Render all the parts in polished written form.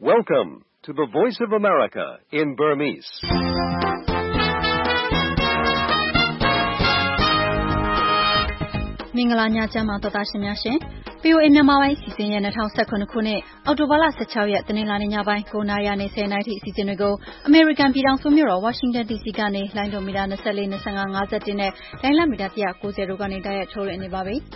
Welcome to the Voice of America in Burmese. ။မင်္ဂလာညချမ်းပါတော်သားရှင်များရှင်။ VOA မြန်မာပိုင်းစီစဉ်ရဲ့2019ခုနှစ်အောက်တိုဘာလ16ရက်တနင်္လာနေ့ညပိုင်း9:00နာရီနဲ့10:00နာရီထိအစီအစဉ်တွေကို American ပြည်ထောင်စုမြို့တော် Washington DC ကနေလိုင်းဒိုမီတာ24 25 51နဲ့လိုင်းလမီတာ190တို့ကနေတိုက်ရိုက်ထုတ်လွှင့်နေပါပြီ။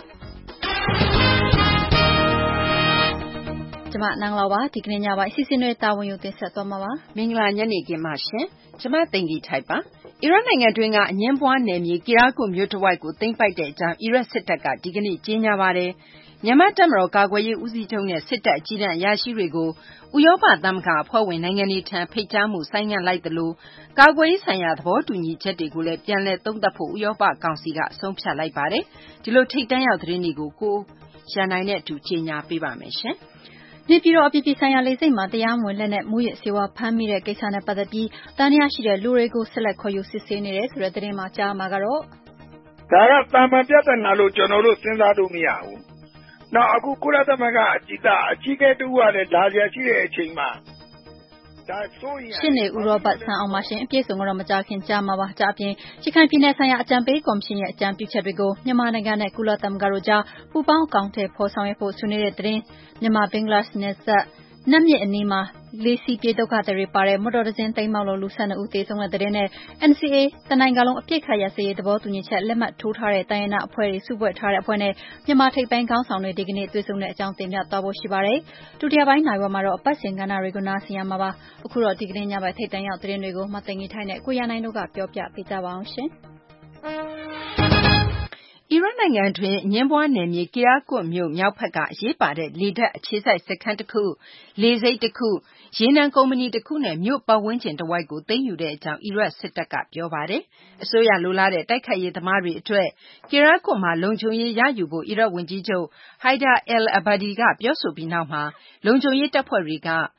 ကျမနန်းလောပါဒီကနေ့ညပိုင်းအစီအစဉ်တွေတာဝန်ယူတင်ဆက်သွားမှာပါ။မင်္ဂလာညနေခင်းပါရှင်။ကျမသိင်္ဂီထိုက်ပါ။အီရတ်နိုင်ငံတွင်းကအငင်းပွားနယ်မြေကီရာကုတ်မြို့တစ်ဝိုက်ကိုသိမ်းပိုက်တဲ့အကြောင်းအီရတ်စစ်တပ်ကဒီကနေ့ကြေညာပါတယ်။မြန်မာတပ်မတော်ကာကွယ်ရေးဦးစီးချုပ်နဲ့စစ်တပ်အကြီးတန်းအရာရှိတွေကိုဥရောပသမဂ္ဂအဖွဲ့ဝင်နိုင်ငံတွေထံဖိတ်ကြားမှုဆိုင်းငံ့လိုက်သလိုကာကွယ်ရေးဆိုင်ရာသဘောတူညီချက်တွေကိုလည်းပြန်လည်သုံးသပ်ဖို့ဥရောပကောင်စီကအဆုံးဖြတ်လိုက်ပါတယ်။ဒီလိုထိပ်တန်းရောက်သတင်းတွေကိုကိုရန်နိုင်နဲ့အတူကြေညာပေးပါမယ်ရှင်။နေပြည်တော်အပြည်ပြည်ဆိုင်ရာလေဆိပ်မှာတရားမဝင်လက်နက်မူရစ်ဆေးဝါးဖမ်းမိတဲ့ကိစ္စနဲ့ပတ်သက်ပြီးတန်တရားရှိတဲ့လူတွေကိုဆက်လက်ခေါ်ယူစစ်ဆေးနေတယ်ဆိုတဲ့သတင်းမှာကြားမှာကတော့ဒါကတာမန်ပြဿနာလို့ကျွန်တော်တို့စဉ်းစားလို့မရဘူး။နောက်အခုကုလသမဂ္ဂအကြီးအကဲတူကလည်းဒါကြရှိတဲ့အချိန်မှာရှင်းနေဥရောပဆန်အောင်ပါရှင်အပြည့်စုံကတော့မကြခင်ကြားမှာပါကြအပြင်ရခိုင်ပြည်နယ်ဆိုင်ရာအကြံပေးကော်မရှင်ရဲ့အကြံပြုချက်တွေကိုမြန်မာနိုင်ငံနဲ့ကုလသမဂ္ဂတို့ကြားပူးပေါင်းအကောင့်ထဲပေါ်ဆောင်ရွက်ဖို့ဆွေးနွေးတဲ့သတင်းမြန်မာဘင်္ဂလားဒေ့ရှ်နယ်စပ်နတ်မြစ်အနီးမှာလေးစီပြေဒုက္ခတွေပါတဲ့မော်တော်တစင်းသိမ်းမောက်လို့လူ12ဦးသေဆုံးတဲ့တဲ့နဲ့ NCA တနိုင်ငံလုံးအပြစ်ခတ်ရစရေးသဘောတူညီချက်လက်မှတ်ထိုးထားတဲ့တိုင်းရင်းသားအဖွဲ့တွေစုဖွဲ့ထားတဲ့အဖွဲ့နဲ့မြန်မာထိပ်ပိုင်းခေါင်းဆောင်တွေဒီကနေ့တွေ့ဆုံတဲ့အကြောင်းတင်ပြသွားဖို့ရှိပါတယ်။ဒုတိယပိုင်းနိုင်ဝက်မှာတော့အပတ်စဉ်ကဏ္ဍတွေကိုနားဆင်ရမှာပါ။အခုတော့ဒီကနေ့ညပိုင်းထိပ်တန်းရောက်သတင်းတွေကိုမသိင်ကြီးထိုင်းနဲ့ကိုရနိုင်တို့ကပြောပြပေးကြပါအောင်ရှင်။အီရတ်နိုင်ငံတွင်းအငင်းပွားနယ်မြေကီရာကွတ်မြို့မြောက်ဘက်ကအရေးပါတဲ့လေတပ်အခြေစိုက်စခန်းတစ်ခုလေဆိပ်တစ်ခုရေနံကုမ္ပဏီတစ်ခုနဲ့မြို့ပတ်ဝန်းကျင်တစ်ဝိုက်ကိုသိမ်းယူတဲ့အကြောင်းအီရတ်စစ်တပ်ကပြောပါတယ်။အစိုးရလိုလားတဲ့တိုက်ခိုက်ရေးသမားတွေအတွက်ကီရာကွတ်မှာလုံခြုံရေးရယူဖို့အီရတ်ဝန်ကြီးချုပ် Haider al-Abadi ကပြောဆိုပြီးနောက်မှာလုံခြုံရေးတပ်ဖွဲ့တွေက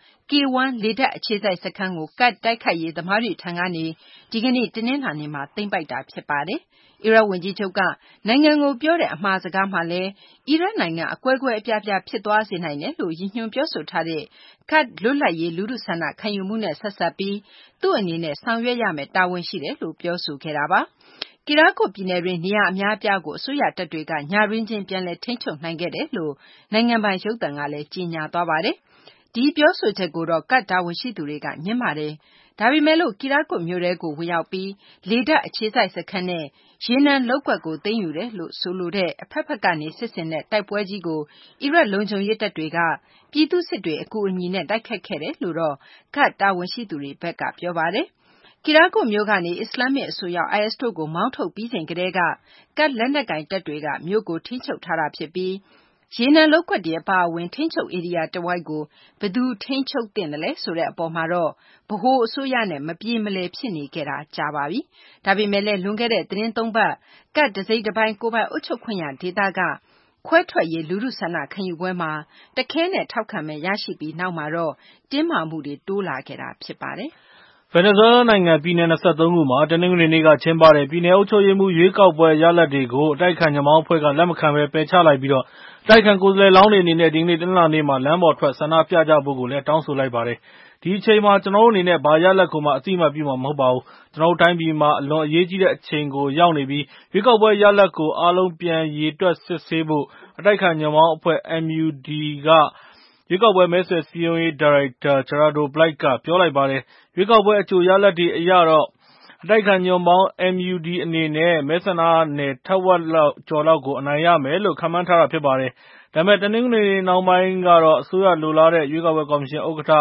K1 လေတပ်အခြေစိုက်စခန်းကိုကတ်တိုက်ခိုက်ရေးသမားတွေထံကနေဒီကနေ့တနင်္လာနေ့မှာသိမ်းပိုက်တာဖြစ်ပါတယ်။အီရတ်ဝန်ကြီးချုပ်ကနိုင်ငံကိုပြောတဲ့အမှာစကားမှာလည်းအီရတ်နိုင်ငံအကွဲကွဲအပြားပြားဖြစ်သွားစေနိုင်တယ်လို့ရည်ညွှန်းပြောဆိုထားတဲ့ကတ်လွတ်လပ်ရေးလူထုဆန္ဒခံယူမှုနဲ့ဆက်စပ်ပြီးသူ့အနေနဲ့ဆောင်ရွက်ရမယ့်တာဝန်ရှိတယ်လို့ပြောဆိုခဲ့တာပါ။ကီရာကုတ်ပြည်နယ်တွင်နေရာအများအပြားကိုအစိုးရတပ်တွေကညရင်းချင်းပြန်လည်ထိန်းချုပ်နိုင်ခဲ့တယ်လို့နိုင်ငံပိုင်ရုပ်သံကလည်းကြေညာသွားပါတယ်။ဒီပြောဆိုချက်ကိုတော့ကတ်တာဝန်ရှိသူတွေကညှင်းပါတယ်။ဒါပေမဲ့လို့ကီရာကုတ်မြို့ထဲကိုဝင်ရောက်ပြီးလေတပ်အခြေစိုက်စခန်းနဲ့ရေနံလုပ်ကွက်ကိုသိမ်းယူတယ်လို့ဆိုလိုတဲ့အဖက်ဖက်ကနေစစ်ဆင်တဲ့တိုက်ပွဲကြီးကိုအီရတ်လုံခြုံရေးတပ်တွေကပြည်သူစစ်တွေအကူအညီနဲ့တိုက်ခတ်ခဲ့တယ်လို့တော့ကတ်တာဝန်ရှိသူတွေဘက်ကပြောပါတယ်။ကီရာကုတ်မြို့ကနေအစ္စလာမစ်အစိုးရ IS တို့ကိုမောင်းထုတ်ပြီးချိန်ကတည်းကကတ်လက်နက်ကင်တပ်တွေကမြို့ကိုထိန်းချုပ်ထားတာဖြစ်ပြီးရေနံလုပ်ကွက်တွေအပါအဝင်ထိန်းချုပ်ဧရိယာတစ်ဝိုက်ကိုဘယ်သူထိန်းချုပ်သင့်တယ်လဲဆိုတဲ့အပေါ်မှာတော့ဗဟိုအစိုးရနဲ့မပြေမလည်ဖြစ်နေခဲ့တာကြာပါပြီ။ဒါပေမဲ့လည်းလွန်ခဲ့တဲ့သတင်း3ပတ်ကတ်တစိမ့်တစ်ပိုင်းကိုပိုင်အုပ်ချုပ်ခွင့်ရဒေသကခွဲထွက်ရေးလူထုဆန္ဒခံယူပွဲမှာတခဲနဲ့ထောက်ခံမဲ့ရရှိပြီးနောက်မှာတော့တင်းမာမှုတွေတိုးလာခဲ့တာဖြစ်ပါတယ်။ဗင်နီဇွဲလားနိုင်ငံပြည်နယ်23ခုမှာတနင်္ဂနွေနေ့ကကျင်းပတဲ့ပြည်နယ်အုပ်ချုပ်ရေးမှူးရွေးကောက်ပွဲရလဒ်တွေကိုအတိုက်အခံညမောင်းအဖွဲ့ကလက်မခံဘဲပယ်ချလိုက်ပြီးတော့တိုက်ခံကိုယ်စားလှယ်လောင်းတွေအနေနဲ့ဒီနေ့တနင်္လာနေ့မှာလမ်းပေါ်ထွက်ဆန္ဒပြကြဖို့ကိုလည်းတောင်းဆိုလိုက်ပါတယ်။ဒီအချိန်မှာကျွန်တော်တို့အနေနဲ့ဘာရလဒ်ကိုမှအတိအမှတ်ပြုမှာမဟုတ်ပါဘူး။ကျွန်တော်တို့တိုင်းပြည်မှာအလွန်အရေးကြီးတဲ့အချိန်ကိုရောက်နေပြီးရွေးကောက်ပွဲရလဒ်ကိုအားလုံးပြန်ရေတွက်စစ်ဆေးဖို့အတိုက်ခံညမောင်းအဖွဲ့ MUD ကရွေးကောက်ပွဲမဲဆွယ်စည်းရုံးရေးဒါရိုက်တာ Gerardo Blight ကပြောလိုက်ပါတယ်။ရွေးကောက်ပွဲအကြိုရလဒ်တွေအရတော့အတိုက်ခံညွန့်ပေါင်း MUD အနေနဲ့မဲဆန္ဒနယ်ထက်ဝက်ကျော်လောက်ကိုအနိုင်ရမယ်လို့ခန့်မှန်းထားတာဖြစ်ပါတယ်။ဒါပေမဲ့တနင်္ဂနွေနေ့နောက်ပိုင်းကတော့အစိုးရလိုလားတဲ့ရွေးကောက်ပွဲကော်မရှင်ဥက္ကဋ္ဌ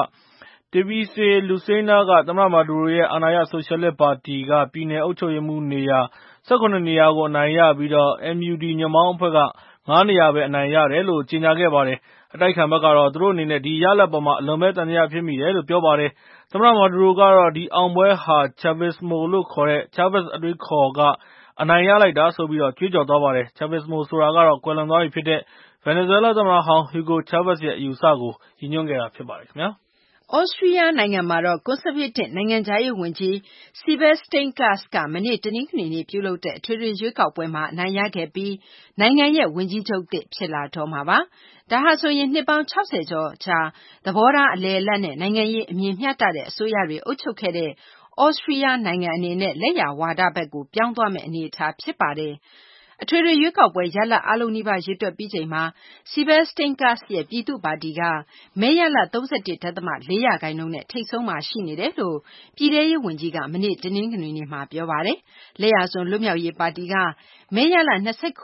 Tebise Lucena ကသမ္မတမာဒူရိုရဲ့အာဏာရဆိုရှယ်လစ်ပါတီကပြည်နယ်အုပ်ချုပ်ရေးမှူးနေရာ18နေရာကိုအနိုင်ရပြီးတော့ MUD ညွန့်ပေါင်းအဖွဲ့က9နေရာပဲအနိုင်ရတယ်လို့ကြေညာခဲ့ပါတယ်။အတိုက်ခံဘက်ကတော့သူတို့အနေနဲ့ဒီရလဒ်ပေါ်မှာအလွန်ပဲသံသယဖြစ်မိတယ်လို့ပြောပါတယ်။သမ္မတမာဒူရိုကတော့ဒီအောင်ပွဲဟာ Chavismo လို့ခေါ်တဲ့ Chavez အတွေးခေါ်ကအနိုင်ရလိုက်တာဆိုပြီးကြွေးကြော်သွားပါတယ်။ Chavismo ဆိုတာကတော့ကွယ်လွန်သွားပြီဖြစ်တဲ့ဗင်နီဇွဲလားသမ္မတဟောင်း Hugo Chavez ရဲ့အယူအဆကိုရည်ညွှန်းခဲ့တာဖြစ်ပါတယ်ခင်ဗျာ။ဩစတြီးယားနိုင်ငံမှာတော့ ကွန်ဆာဗေးတစ်နိုင်ငံခြားရေးဝန်ကြီး Sebastian Kurz ကမနေ့ တနင်္ဂနွေနေ့ပြုလုပ်တဲ့အထွေထွေရွေးကောက်ပွဲမှာအနိုင်ရခဲ့ပြီးနိုင်ငံရဲ့ဝန်ကြီးချုပ်သစ်ဖြစ်လာတော့မှာပါ။ဒါဟာဆိုရင်နှစ်ပေါင်း60ကျော်ကြာသဘောထားအလယ်အလတ်နဲ့နိုင်ငံရေးအမြင်မျှတတဲ့အစိုးရတွေအုပ်ချုပ်ခဲ့တဲ့ဩစတြီးယားနိုင်ငံအနေနဲ့လက်ယာဝါဒဘက်ကိုပြောင်းသွားမယ့်အနေအထားဖြစ်ပါတယ်။အထွေထွေရွေးကောက်ပွဲရလဒ်အားလုံးနီးပါးရေတွက်ပြီးချိန်မှာ Sebastian Kurz ရဲ့ပြည်သူ့ပါတီကမဲရလဒ် 31.4 ရာခိုင်နှုန်းနဲ့ထိပ်ဆုံးမှာရှိနေတယ်လို့ပြည်ထဲရေးဝန်ကြီးကမနေ့တနင်္ဂနွေနေ့မှာပြောပါတယ်။လက်ယာစွန်းလွတ်မြောက်ရေးပါတီကမဲရလဒ်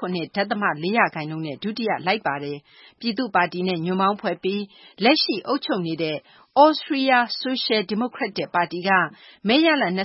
29.4 ရာခိုင်နှုန်းနဲ့ဒုတိယလိုက်ပါတယ်။ပြည်သူ့ပါတီနဲ့ညွန့်ပေါင်းဖွဲ့ပြီးလက်ရှိအုပ်ချုပ်နေတဲ့ Austria Social Democratic ပါတီကမဲရလဒ်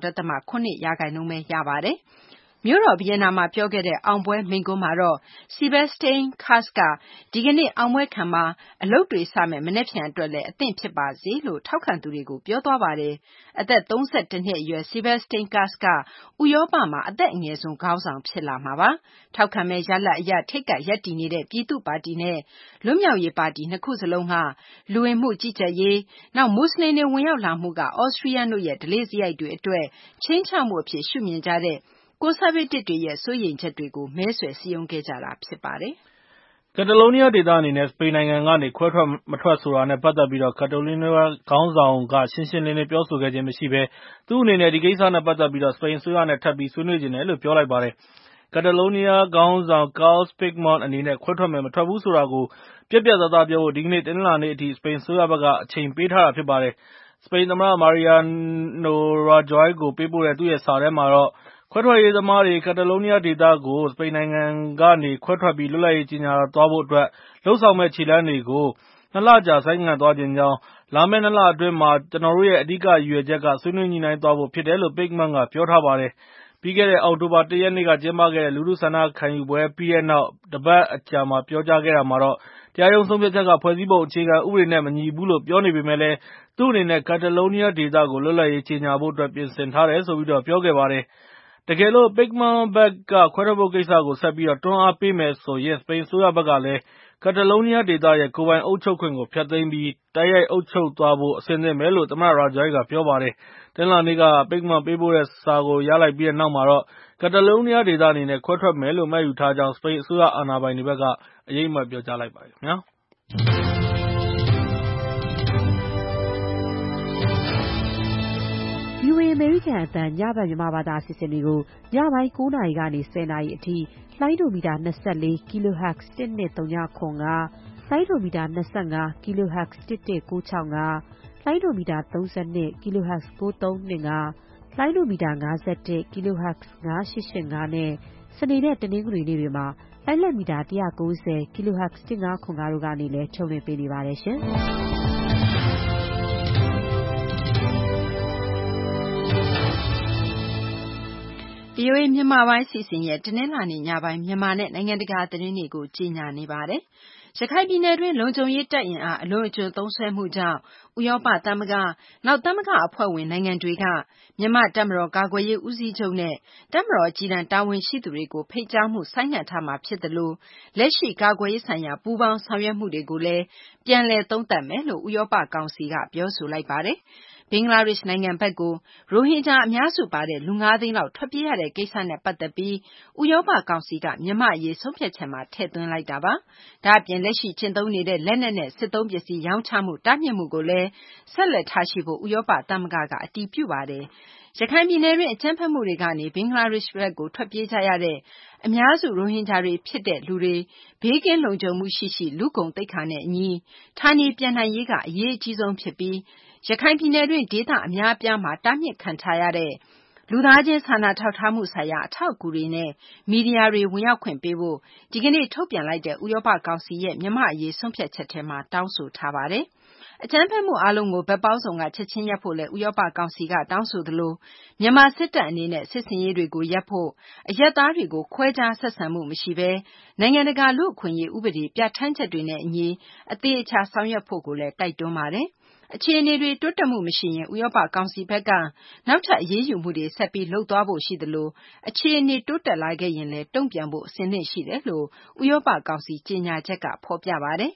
26.7 ရာခိုင်နှုန်းပဲရပါတယ်။မြို့တော်ဗီယက်နာမှာပြောခဲ့တဲ့အောင်ပွဲမိန့်ခွန်းမှာတော့ Sebastian Kurz ကဒီကနေ့အောင်ပွဲခံမှာအလုပ်တွေစမယ့်မနက်ဖြန်အတွက်လည်းအသင့်ဖြစ်ပါစေလို့ထောက်ခံသူတွေကိုပြောသွားပါတယ်။အသက် 32 နှစ်အရွယ် Sebastian Kurz ကဥရောပမှာအသက်အငယ်ဆုံးခေါင်းဆောင်ဖြစ်လာမှာပါ။ထောက်ခံမဲရလဒ်အရထိပ်ကရပ်တည်နေတဲ့ပြည်သူ့ပါတီနဲ့လွတ်မြောက်ရေးပါတီနှစ်ခုစလုံးကလူဝင်မှုကြီးကြပ်ရေးနောက်မွတ်စလင်တွေဝင်ရောက်လာမှုကဩစတြီးယားတို့ရဲ့ဓလေ့စရိုက်တွေအတွက်ခြိမ်းခြောက်မှုအဖြစ်ရှုမြင်ကြတဲ့ကွန်ဆာဗေးတစ်တွေရဲ့စိုးရိမ်ချက်တွေကိုမဲဆွယ်စည်းရုံးခဲ့ကြတာဖြစ်ပါတယ်။ကက်တလိုးနီးယားဒေသအနေနဲ့စပိန်နိုင်ငံကနေခွဲထွက်မထွက်ဆိုတာနဲ့ပတ်သက်ပြီးကက်တလိုးနီးယားခေါင်းဆောင်ကရှင်းရှင်းလင်းလင်းပြောဆိုခဲ့ခြင်းမရှိဘဲသူ့အနေနဲ့ဒီကိစ္စနဲ့ပတ်သက်ပြီးစပိန်အစိုးရနဲ့ထပ်ပြီးဆွေးနွေးချင်တယ်လို့ပြောလိုက်ပါတယ်။ကက်တလိုးနီးယားခေါင်းဆောင် Carles Puigdemont အနေနဲ့ခွဲထွက်မယ်မထွက်ဘူးဆိုတာကိုပြတ်ပြတ်သားသားပြောဖို့ဒီကနေ့တနင်္လာနေ့အထိစပိန်အစိုးရဘက်ကအချိန်ပေးထားတာဖြစ်ပါတယ်။စပိန်သမ္မတ Mariano Rajoy ကိုပေးပို့တဲ့သူ့ရဲ့စာထဲမှာတော့ခွဲထွက်ရေးသမားတွေကက်တလိုးနီးယားဒေသကိုစပိန်နိုင်ငံကနေခွဲထွက်ပြီးလွတ်လပ်ရေးကြေညာသွားဖို့အတွက်လုပ်ဆောင်မယ့်ခြေလှမ်းတွေကို2 လကြာဆိုင်းငံ့သွားချင်ကြောင်းလာမယ့်2 လအတွင်းမှာကျနော်တို့ရဲ့အဓိကရည်ရွယ်ချက်ကဆွေးနွေးညှိနှိုင်းသွားဖို့ဖြစ်တယ်လို့ Puigdemont ကပြောထားပါတယ်။ပြီးခဲ့တဲ့အောက်တိုဘာ 1 ရက်နေ့ကကျင်းပခဲ့တဲ့လူထုဆန္ဒခံယူပွဲပြီးတဲ့နောက်တပတ်အကြာမှာပြောကြားခဲ့တာမှာတော့တရားရုံးဆုံးဖြတ်ချက်ကဖွဲ့စည်းပုံအခြေခံဥပဒေနဲ့မညီဘူးလို့ပြောနေပေမဲ့လည်းသူ့အနေနဲ့ကက်တလိုးနီးယားဒေသကိုလွတ်လပ်ရေးကြေညာဖို့အတွက်ပြင်ဆင်ထားတယ်လို့ပြောခဲ့ပါတယ်။တကယ်လို့ Puigdemont ဘက်ကခွဲထွက်ဖို့ကိစ္စကိုဆက်ပြီးတွန်းအားပေးမယ်ဆိုရင်စပိန်အစိုးရဘက်ကလည်းကက်တလိုးနီးယားဒေသရဲ့ကိုယ်ပိုင်အုပ်ချုပ်ခွင့်ကိုဖျက်သိမ်းပြီးတိုက်ရိုက်အုပ်ချုပ်သွားဖို့အဆင်သင့်ပဲလို့သမ္မတ Rajoy ကပြောပါတယ်။တနင်္လာနေ့ကPuigdemontပေးပို့တဲ့စာကိုရလိုက်ပြီးတဲ့နောက်မှာတော့ကက်တလိုးနီးယားဒေသအနေနဲ့ခွဲထွက်မယ်လို့မှတ်ယူထားကြောင်းစပိန်အစိုးရအာဏာပိုင်တွေဘက်ကအရိပ်အမြွက်ပြောကြားလိုက်ပါတယ်ခင်ဗျာ။ VOA အမေရိကန်အသံညဘက်မြန်မာဘာသာအစီအစဉ်တွေကိုညပိုင်း 9 နာရီကနေ 10 နာရီအထိလိုင်းဒိုမီတာ24 kHz 1235 လိုင်းဒိုမီတာ25 kHz 1196 လိုင်းဒိုမီတာ32 kHz 9325 လိုင်းဒိုမီတာ51 kHz 9885နဲ့စနေနဲ့တနင်္ဂနွေနေ့တွေမှာလိုင်းလက်မီတာ190 kHz 1505တို့ကနေလည်းထုတ်လွှင့်ပေးနေပါတယ်ရှင်။ VOA မြန်မာပိုင်းအစီအစဉ်ရဲ့တနင်္လာနေ့ညပိုင်းမြန်မာနဲ့နိုင်ငံတကာသတင်းတွေကိုကြီးညာနေပါတယ်။ရခိုင်ပြည်နယ်တွင်းလုံခြုံရေးတပ်အင်အားအလွန်အကျွံသုံးစွဲမှုကြောင့်ဥရောပသမဂ္ဂနောက်သမဂ္ဂအဖွဲ့ဝင်နိုင်ငံတွေကမြန်မာတပ်မတော်ကာကွယ်ရေးဦးစီးချုပ်နဲ့တပ်မတော်အကြီးတန်းတာဝန်ရှိသူတွေကိုဖိတ်ကြားမှုဆိုင်းငံ့ထားမှာဖြစ်တယ်လို့လက်ရှိကာကွယ်ရေးဆိုင်ရာပူးပေါင်းဆောင်ရွက်မှုတွေကိုလည်းပြန်လည်သုံးသပ်မယ်လို့ဥရောပကောင်စီကပြောဆိုလိုက်ပါတယ်။ဘင်္ဂလားဒေ့ရှ်နိုင်ငံဘက်ကိုရိုဟင်ဂျာအများစုပါတဲ့လူ 5 သိန်းလောက်ထွက်ပြေးရတဲ့ကိစ္စနဲ့ပတ်သက်ပြီးဥရောပကောင်စီကမြန်မာ့အရေးဆုံးဖြတ်ချက်မှာထည့်သွင်းလိုက်တာပါ။ဒါ့အပြင်လက်ရှိကျင့်သုံးနေတဲ့လက်နက်နဲ့စစ်သုံးပစ္စည်းရောင်းချမှုတားမြစ်မှုကိုလည်းဆက်လက်ထားရှိဖို့ဥရောပသမဂ္ဂကအတည်ပြုပါတယ်။ရခိုင်ပြည်နယ်တွင်းအကြမ်းဖက်မှုတွေကနေဘင်္ဂလားဒေ့ရှ်ဘက်ကိုထွက်ပြေးကြရတဲ့အများစုရိုဟင်ဂျာတွေဖြစ်တဲ့လူတွေဘေးကင်းလုံခြုံမှုရှိလူကုန်သိက္ခာနဲ့အညီဌာနေပြန်နိုင်ရေးကအရေးအကြီးဆုံးဖြစ်ပြီးရခိုင်ပြည်နယ်တွင်းဒေသအများအပြားမှာတားမြစ်ခံထားရတဲ့လူသားချင်းစာနာထောက်ထားမှုဆိုင်ရာအထောက်အကူတွေနဲ့မီဒီယာတွေဝင်ရောက်ခွင့်ပေးဖို့ဒီကနေ့ထုတ်ပြန်လိုက်တဲ့ဥရောပကောင်စီရဲ့မြန်မာ့အရေးဆုံးဖြတ်ချက်ထဲမှာတောင်းဆိုထားပါတယ်။အကြမ်းဖက်မှုအားလုံးကိုဘက်ပေါင်းစုံကချက်ချင်းရပ်ဖို့လည်းဥရောပကောင်စီကတောင်းဆိုသလိုမြန်မာစစ်တပ်အနေနဲ့စစ်ဆင်ရေးတွေကိုရပ်ဖို့အရပ်သားတွေကိုခွဲခြားဆက်ဆံမှုမရှိဘဲနိုင်ငံတကာလူ့အခွင့်အရေးဥပဒေပြဋ္ဌာန်းချက်တွေနဲ့အညီအသေးအချာဆောင်ရွက်ဖို့ကိုလည်းတိုက်တွန်းပါတယ်။အခြေအနေတွေတိုးတက်မှုမရှိရင်ဥရောပကောင်စီဘက်ကနောက်ထပ်အရေးယူမှုတွေဆက်ပြီးလုပ်သွားဖို့ရှိသလိုအခြေအနေတိုးတက်လာခဲ့ရင်လည်းတုံ့ပြန်ဖို့အဆင်သင့်ရှိတယ်လို့ဥရောပကောင်စီကြေညာချက်ကဖော်ပြပါတယ်။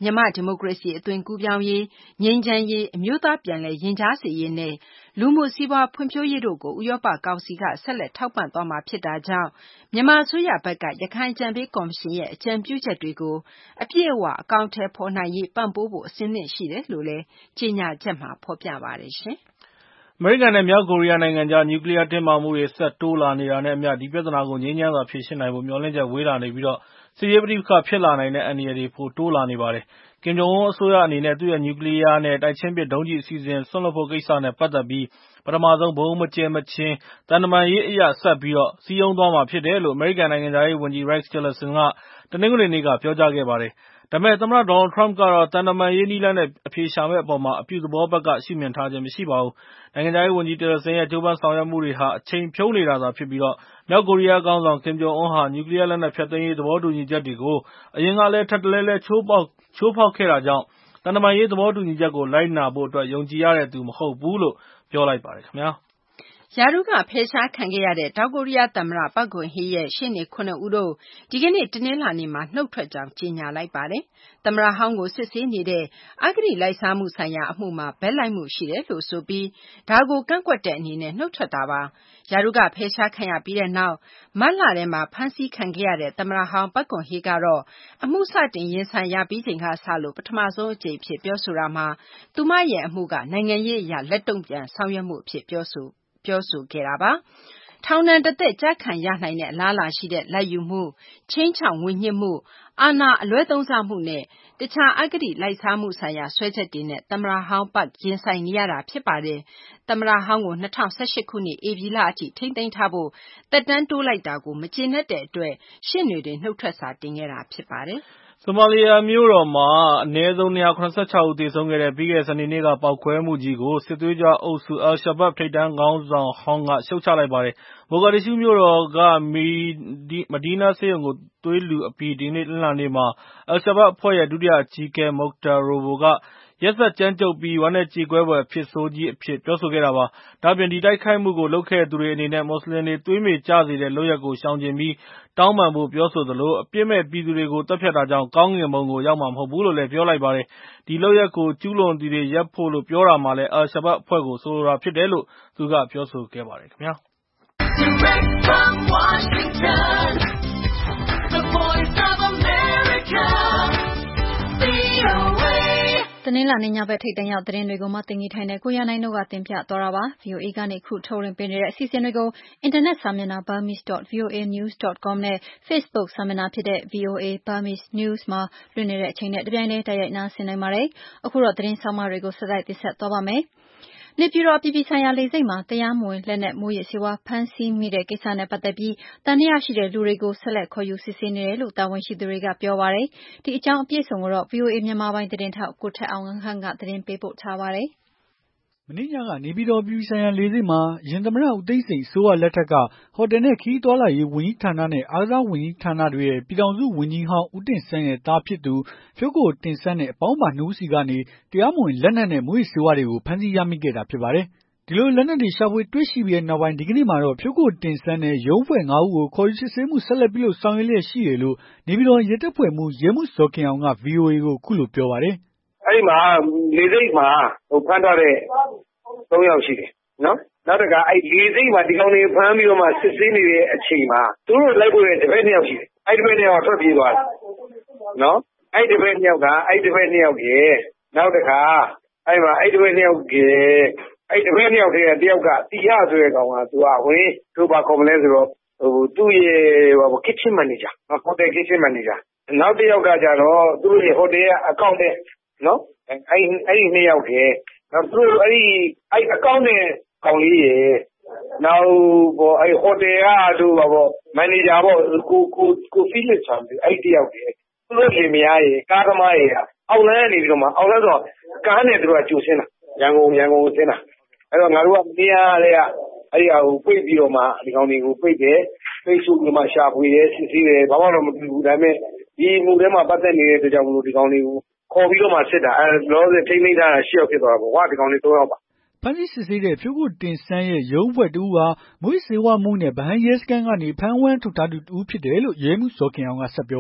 မြန်မာ့ဒီမိုကရေစီအသွင်ကူးပြောင်းရေး၊ငြိမ်းချမ်းရေး၊အမျိုးသားပြန်လည်ရင်ကြားစေ့ရေးနဲ့လူမှုစီးပွားဖွံ့ဖြိုးရေးတို့ကိုဥရောပကောင်စီကဆက်လက်ထောက်ပံ့သွားမှာဖြစ်တာကြောင့်မြန်မာအစိုးရဘက်ကရခိုင်အကြံပေးကော်မရှင်ရဲ့အကြံပြုချက်တွေကိုအပြည့်အဝအကောင်အထည်ဖော်နိုင်ရေးပံ့ပိုးဖို့အဆင်သင့်ရှိတယ်လို့လည်းကြေညာချက်မှာဖော်ပြပါတယ်ရှင်။အမေရိကန်နဲ့မြောက်ကိုရီးယားနိုင်ငံကြားနျူကလီးယားတင်းမာမှုတွေဆက်တိုးလာနေတာနဲ့အမျှဒီပြဿနာကိုငြိမ်းချမ်းစွာဖြေရှင်းနိုင်ဖို့မျှော်လင့်ချက်ဝေးလာနေပြီးစစ်ရေးပဋိပက္ခဖြစ်လာနိုင်တဲ့အန္တရာယ်တွေပိုတိုးလာနေပါတယ်။ကင်ဂျုံအွန်းအစိုးရအနေနဲ့သူ့ရဲ့နျူကလီးယားနဲ့တိုက်ချင်းပစ်ဒုံးကျည်အစီအစဉ်စွန့်လွှတ်ဖို့ကိစ္စနဲ့ပတ်သက်ပြီးပထမဆုံးဘုံမကျဲမချင်းသံတမန်ရေးအရဆက်ပြီးစည်းရုံးသွားမှာဖြစ်တယ်လို့အမေရိကန်နိုင်ငံသားရေးဝန်ကြီး Rex Tillerson ကတနင်္ဂနွေနေ့ကပြောကြားခဲ့ပါတယ်။ဒါပေမဲ့သမ္မတ Donald Trump ကတော့သံတမန်ရေးနည်းလမ်းနဲ့အဖြေရှာမယ့်အပေါ်အပြုသဘောဘက်ကရှုမြင်ထားခြင်းမရှိပါဘူး။နိုင်ငံခြားရေးဝန်ကြီး Tillerson ရဲ့ကြိုးပမ်းဆောင်ရွက်မှုတွေဟာအချိန်ဖြုန်းနေတာသာဖြစ်ပြီးမြောက်ကိုရီးယားခေါင်းဆောင်ကင်ဂျုံအွန်းဟာနျူကလီးယားလက်နက်ဖျက်သိမ်းရေးသဘောတူညီချက်တွေကိုအရင်ကလည်းထပ်တလဲလဲချိုးဖောက်ခဲ့တာကြောင့်သံတမန်ရေးသဘောတူညီချက်ကိုလိုက်နာဖို့ယုံကြည်ရတဲ့သူမဟုတ်ဘူးလို့ပြောလိုက်ပါတယ်ခင်ဗျာ။ရာထူးကဖယ်ရှားခံခဲ့ရတဲ့တောင်ကိုရီးယားသမ္မတပက်ဂွန်ဟေရဲ့ရှေ့နေ7 ဦးတို့ဒီကနေ့တနင်္လာနေ့မှာနှုတ်ထွက်ကြောင်းကြေညာလိုက်ပါတယ်။သမ္မတဟောင်းကိုစစ်ဆေးနေတဲ့အဂတိလိုက်စားမှုဆိုင်ရာအမှုမှာဘက်လိုက်မှုရှိတယ်လို့ဆိုပြီးဒါကိုကန့်ကွက်တဲ့အနေနဲ့နှုတ်ထွက်တာပါ။ရာထူးကဖယ်ရှားခံရပြီးတဲ့နောက်မတ်လထဲမှာဖမ်းဆီးခံခဲ့ရတဲ့သမ္မတဟောင်းပက်ဂွန်ဟေကတော့အမှုစတင်ရင်ဆိုင်ရပြီးချိန်ကစလို့ပထမဆုံးအကြိမ်ဖြစ်ပြောဆိုတာမှာသူမရဲ့အမှုကနိုင်ငံရေးအရလက်တုံ့ပြန်ဆောင်ရွက်မှုအဖြစ်ပြောဆိုခဲ့တာပါ။ထောင်ဒဏ်တစ်သက်ကျခံရနိုင်တဲ့အလားအလာရှိတဲ့လာဘ်ယူမှု၊ခြိမ်းခြောက်ငွေညှစ်မှု၊အာဏာအလွဲသုံးစားမှုနဲ့တခြားအဂတိလိုက်စားမှုဆိုင်ရာစွဲချက်တွေနဲ့သမ္မတဟောင်းပက်ရင်ဆိုင်နေရတာဖြစ်ပါတယ်။သမ္မတဟောင်းကို2018ခုနှစ်ဧပြီလအထိထိန်းသိမ်းထားဖို့သက်တမ်းတိုးလိုက်တာကိုမကျေနပ်တဲ့အတွက်ရှေ့နေတွေနှုတ်ထွက်စာတင်ခဲ့တာဖြစ်ပါတယ်။ဆိုမာလီယာမြို့တော်မှာအနည်းဆုံး276ဦးသေဆုံးခဲ့တဲ့ပြီးခဲ့တဲ့စနေနေ့ကပေါက်ကွဲမှုကြီးကိုစစ်သွေးကြွအုပ်စု Al-Shabaab ထိပ်တန်းခေါင်းဆောင်ဟောင်းကရှုတ်ချလိုက်ပါတယ်။မိုဂါဒစ်ရှူးမြို့တော်ကမဒီနားဆေးရုံကိုသွေးလှူအပြီးဒီနေ့တနင်္လာနေ့မှာ Al-Shabaab အဖွဲ့ရဲ့ဒုတိယအကြီးအကဲ Mukhtar Robow ကရက်စက်ကြမ်းကြုတ်ပြီးဝမ်းနည်းကြေကွဲဖွယ်အဖြစ်ဆိုးကြီးအဖြစ်ပြောဆိုခဲ့တာပါ။ဒါ့အပြင်ဒီတိုက်ခိုက်မှုကိုလုပ်ခဲ့သူတွေအနေနဲ့မွတ်စလင်တွေသွေးမြေကျစေတဲ့လုပ်ရပ်ကိုရှောင်ကျဉ်ပြီးတောင်းပန်ဖို့ပြောဆိုသလိုအပြစ်မဲ့ပြည်သူတွေကိုတပ်ဖြတ်တာကြောင့်ကောင်းကင်ဘုံကိုရောက်မှာမဟုတ်ဘူးလို့လည်းပြောလိုက်ပါတယ်။ဒီလုပ်ရပ်ကိုကျူးလွန်သူတွေရပ်ဖို့လို့ပြောတာမှာလည်း Al-Shabaab အဖွဲ့ကိုဆိုလိုတာဖြစ်တယ်လို့သူကပြောဆိုခဲ့ပါတယ်ခင်ဗျာ။ Direct from Washington, the voice of America, VOA တနင်္လာနေ့ညဘက်ထိပ်တန်းရောက်သတင်းတွေကိုမသိင်္ဂီထိုင်နဲ့ကိုရနိုင်တို့ကတင်ပြသွားတာပါ။ VOA ကနေအခုထုတ်လွှင့်ပေးနေတဲ့အစီအစဉ်တွေကိုအင်တာနက်စာမျက်နှာ burmese.voanews.com နဲ့ Facebook စာမျက်နှာဖြစ်တဲ့ VOA Burmese News မှာလွှင့်နေတဲ့အချိန်နဲ့တပြိုင်တည်းတိုက်ရိုက်နားဆင်နိုင်ပါတယ်။အခုတော့သတင်းဆောင်မတွေကိုဆက်တိုက်တင်ဆက်သွားပါမယ်။နေပြည်တော်အပြည်ပြည်ဆိုင်ရာလေဆိပ်မှာတရားမဝင်လက်နက်မူးယစ်ဆေးဝါးဖမ်းဆီးမိတဲ့ကိစ္စနဲ့ပတ်သက်ပြီးသံသယရှိတဲ့လူတွေကိုဆက်လက်ခေါ်ယူစစ်ဆေးနေတယ်လို့တာဝန်ရှိသူတွေကပြောပါတယ်။ဒီအကြောင်းအပြည့်အစုံကိုတော့ VOA မြန်မာပိုင်းသတင်းထောက်ကိုထက်အောင်ခန့်ကသတင်းပေးပို့ထားပါတယ်။မနေ့ညကနေပြည်တော်အပြည်ပြည်ဆိုင်ရာလေဆိပ်မှာအရင်သမ္မတဦးသိန်းစိန်အစိုးရလက်ထက်ကဟိုတယ်နဲ့ခရီးသွားလာရေးဝန်ကြီးဌာနနဲ့အားကစားဝန်ကြီးဌာနတွေရဲ့ပြည်ထောင်စုဝန်ကြီးဟောင်းဦးတင့်ဆန်းရဲ့သားဖြစ်သူဖြိုးကိုတင့်ဆန်းနဲ့အပေါင်းပါ2ဦးစီကနေတရားမဝင်လက်နက်နဲ့မူးယစ်ဆေးဝါးတွေကိုဖမ်းဆီးရမိခဲ့တာဖြစ်ပါတယ်။ဒီလိုလက်နက်တွေရှာဖွေတွေ့ရှိပြီးတဲ့နောက်ပိုင်းဒီကနေ့မှာတော့ဖြိုးကိုတင်ဆန်းနဲ့ရုံးဖွဲ့5ဦးကိုခေါ်ယူစစ်ဆေးမှုဆက်လက်ပြုလုပ်ဆောင်ရွက်လျက်ရှိတယ်လို့နေပြည်တော်ရဲတပ်ဖွဲ့မှူးရဲမှူးဇော်ခင်အောင်က VOA ကိုအခုလိုပြောပါတယ်။အဲ့မှာလေဆိပ်မှာဖမ်းထားတဲ့3ယောက်ရှိတယ်နော်နောက်တကအဲ့လေဆိပ်မှာဒီကောင်တွေဖမ်းပြီးတော့မှစစ်ဆေးနေတဲ့အချိန်မှာသူတို့လိုက်ဖို့တဲ့တပည့်2ယောက်ရှိတယ်အဲ့ဒီတပည့်2ယောက်ကထွက်ပြေးသွားတယ်နော်အဲ့ဒီတပည့်2ယောက်ကအဲ့ဒီတပည့်2ယောက်ရဲ့နောက်တခါအဲ့မှာအဲ့ဒီတပည့်2ယောက်ကအဲ့တပည့်2ယောက်တည်းကတယောက်ကတီရဆိုတဲ့ကောင်ကသူကဝင်သူပါခေါ်မလဲဆိုတော့သူ့ရဲ့kitchen manager ဟိုတယ် kitchen manager နောက်တစ်ယောက်ကကြတော့သူ့ရဲ့ဟိုတယ်ရဲ့အကောင့်နဲ့နော်အဲ့ဒီ2ယောက်တည်းနောက်သူအဲ့အကောင့်နဲ့ကောင်လေးရဲ့နောက်အဲ့ဟိုတယ်ကသူမန်နေဂျာပေါ့ကိုဖိလစ်ဆန်အဲ့တယောက်တည်းသူတို့ရှင်မယားရဲ့ကားသမားရဲ့အောက်လမ်းကနေပြီးတော့မှအောက်လမ်းဆိုကားနဲ့သူတို့ကကြိုဆင်းတာရန်ကုန်ဆင်းတာအဲ့တော့ငါတို့ကတရားလေးကအဲ့ဒီဟာကိုပိတ်ပြီးတော့မှဒီကောင်တွေကိုပိတ်တယ်ပိတ်စုပြီးမှရှာဖွေတယ်စစ်ဆေးတယ်ဘာမှတော့မပြုဘူးဒါပေမဲ့ဒီမှုထဲမှာပတ်သက်နေတဲ့အတွက်ကြောင့်မလို့ဒီကောင်တွေကိုခေါ်ပြီးတော့မှစစ်တာလောဆယ်ထိန်းသိမ်းထားတာ10ယောက်ဖြစ်သွားတာပေါ့ကွာဒီကောင်တွေ3ယောက်ပါဖမ်းဆီးစစ်ဆေးတဲ့ဖြိုးကိုတင်ဆန်းရဲ့ရုံးဖွဲ့တူဟာမွေးစေဝါမှုနဲ့ဗဟန်းရဲစခန်းကနေဖမ်းဝန်းထုတ်ထားသူတူဖြစ်တယ်လို့ရဲမှုစော်ခင်အောင်ကဆက်ပြောပါတယ်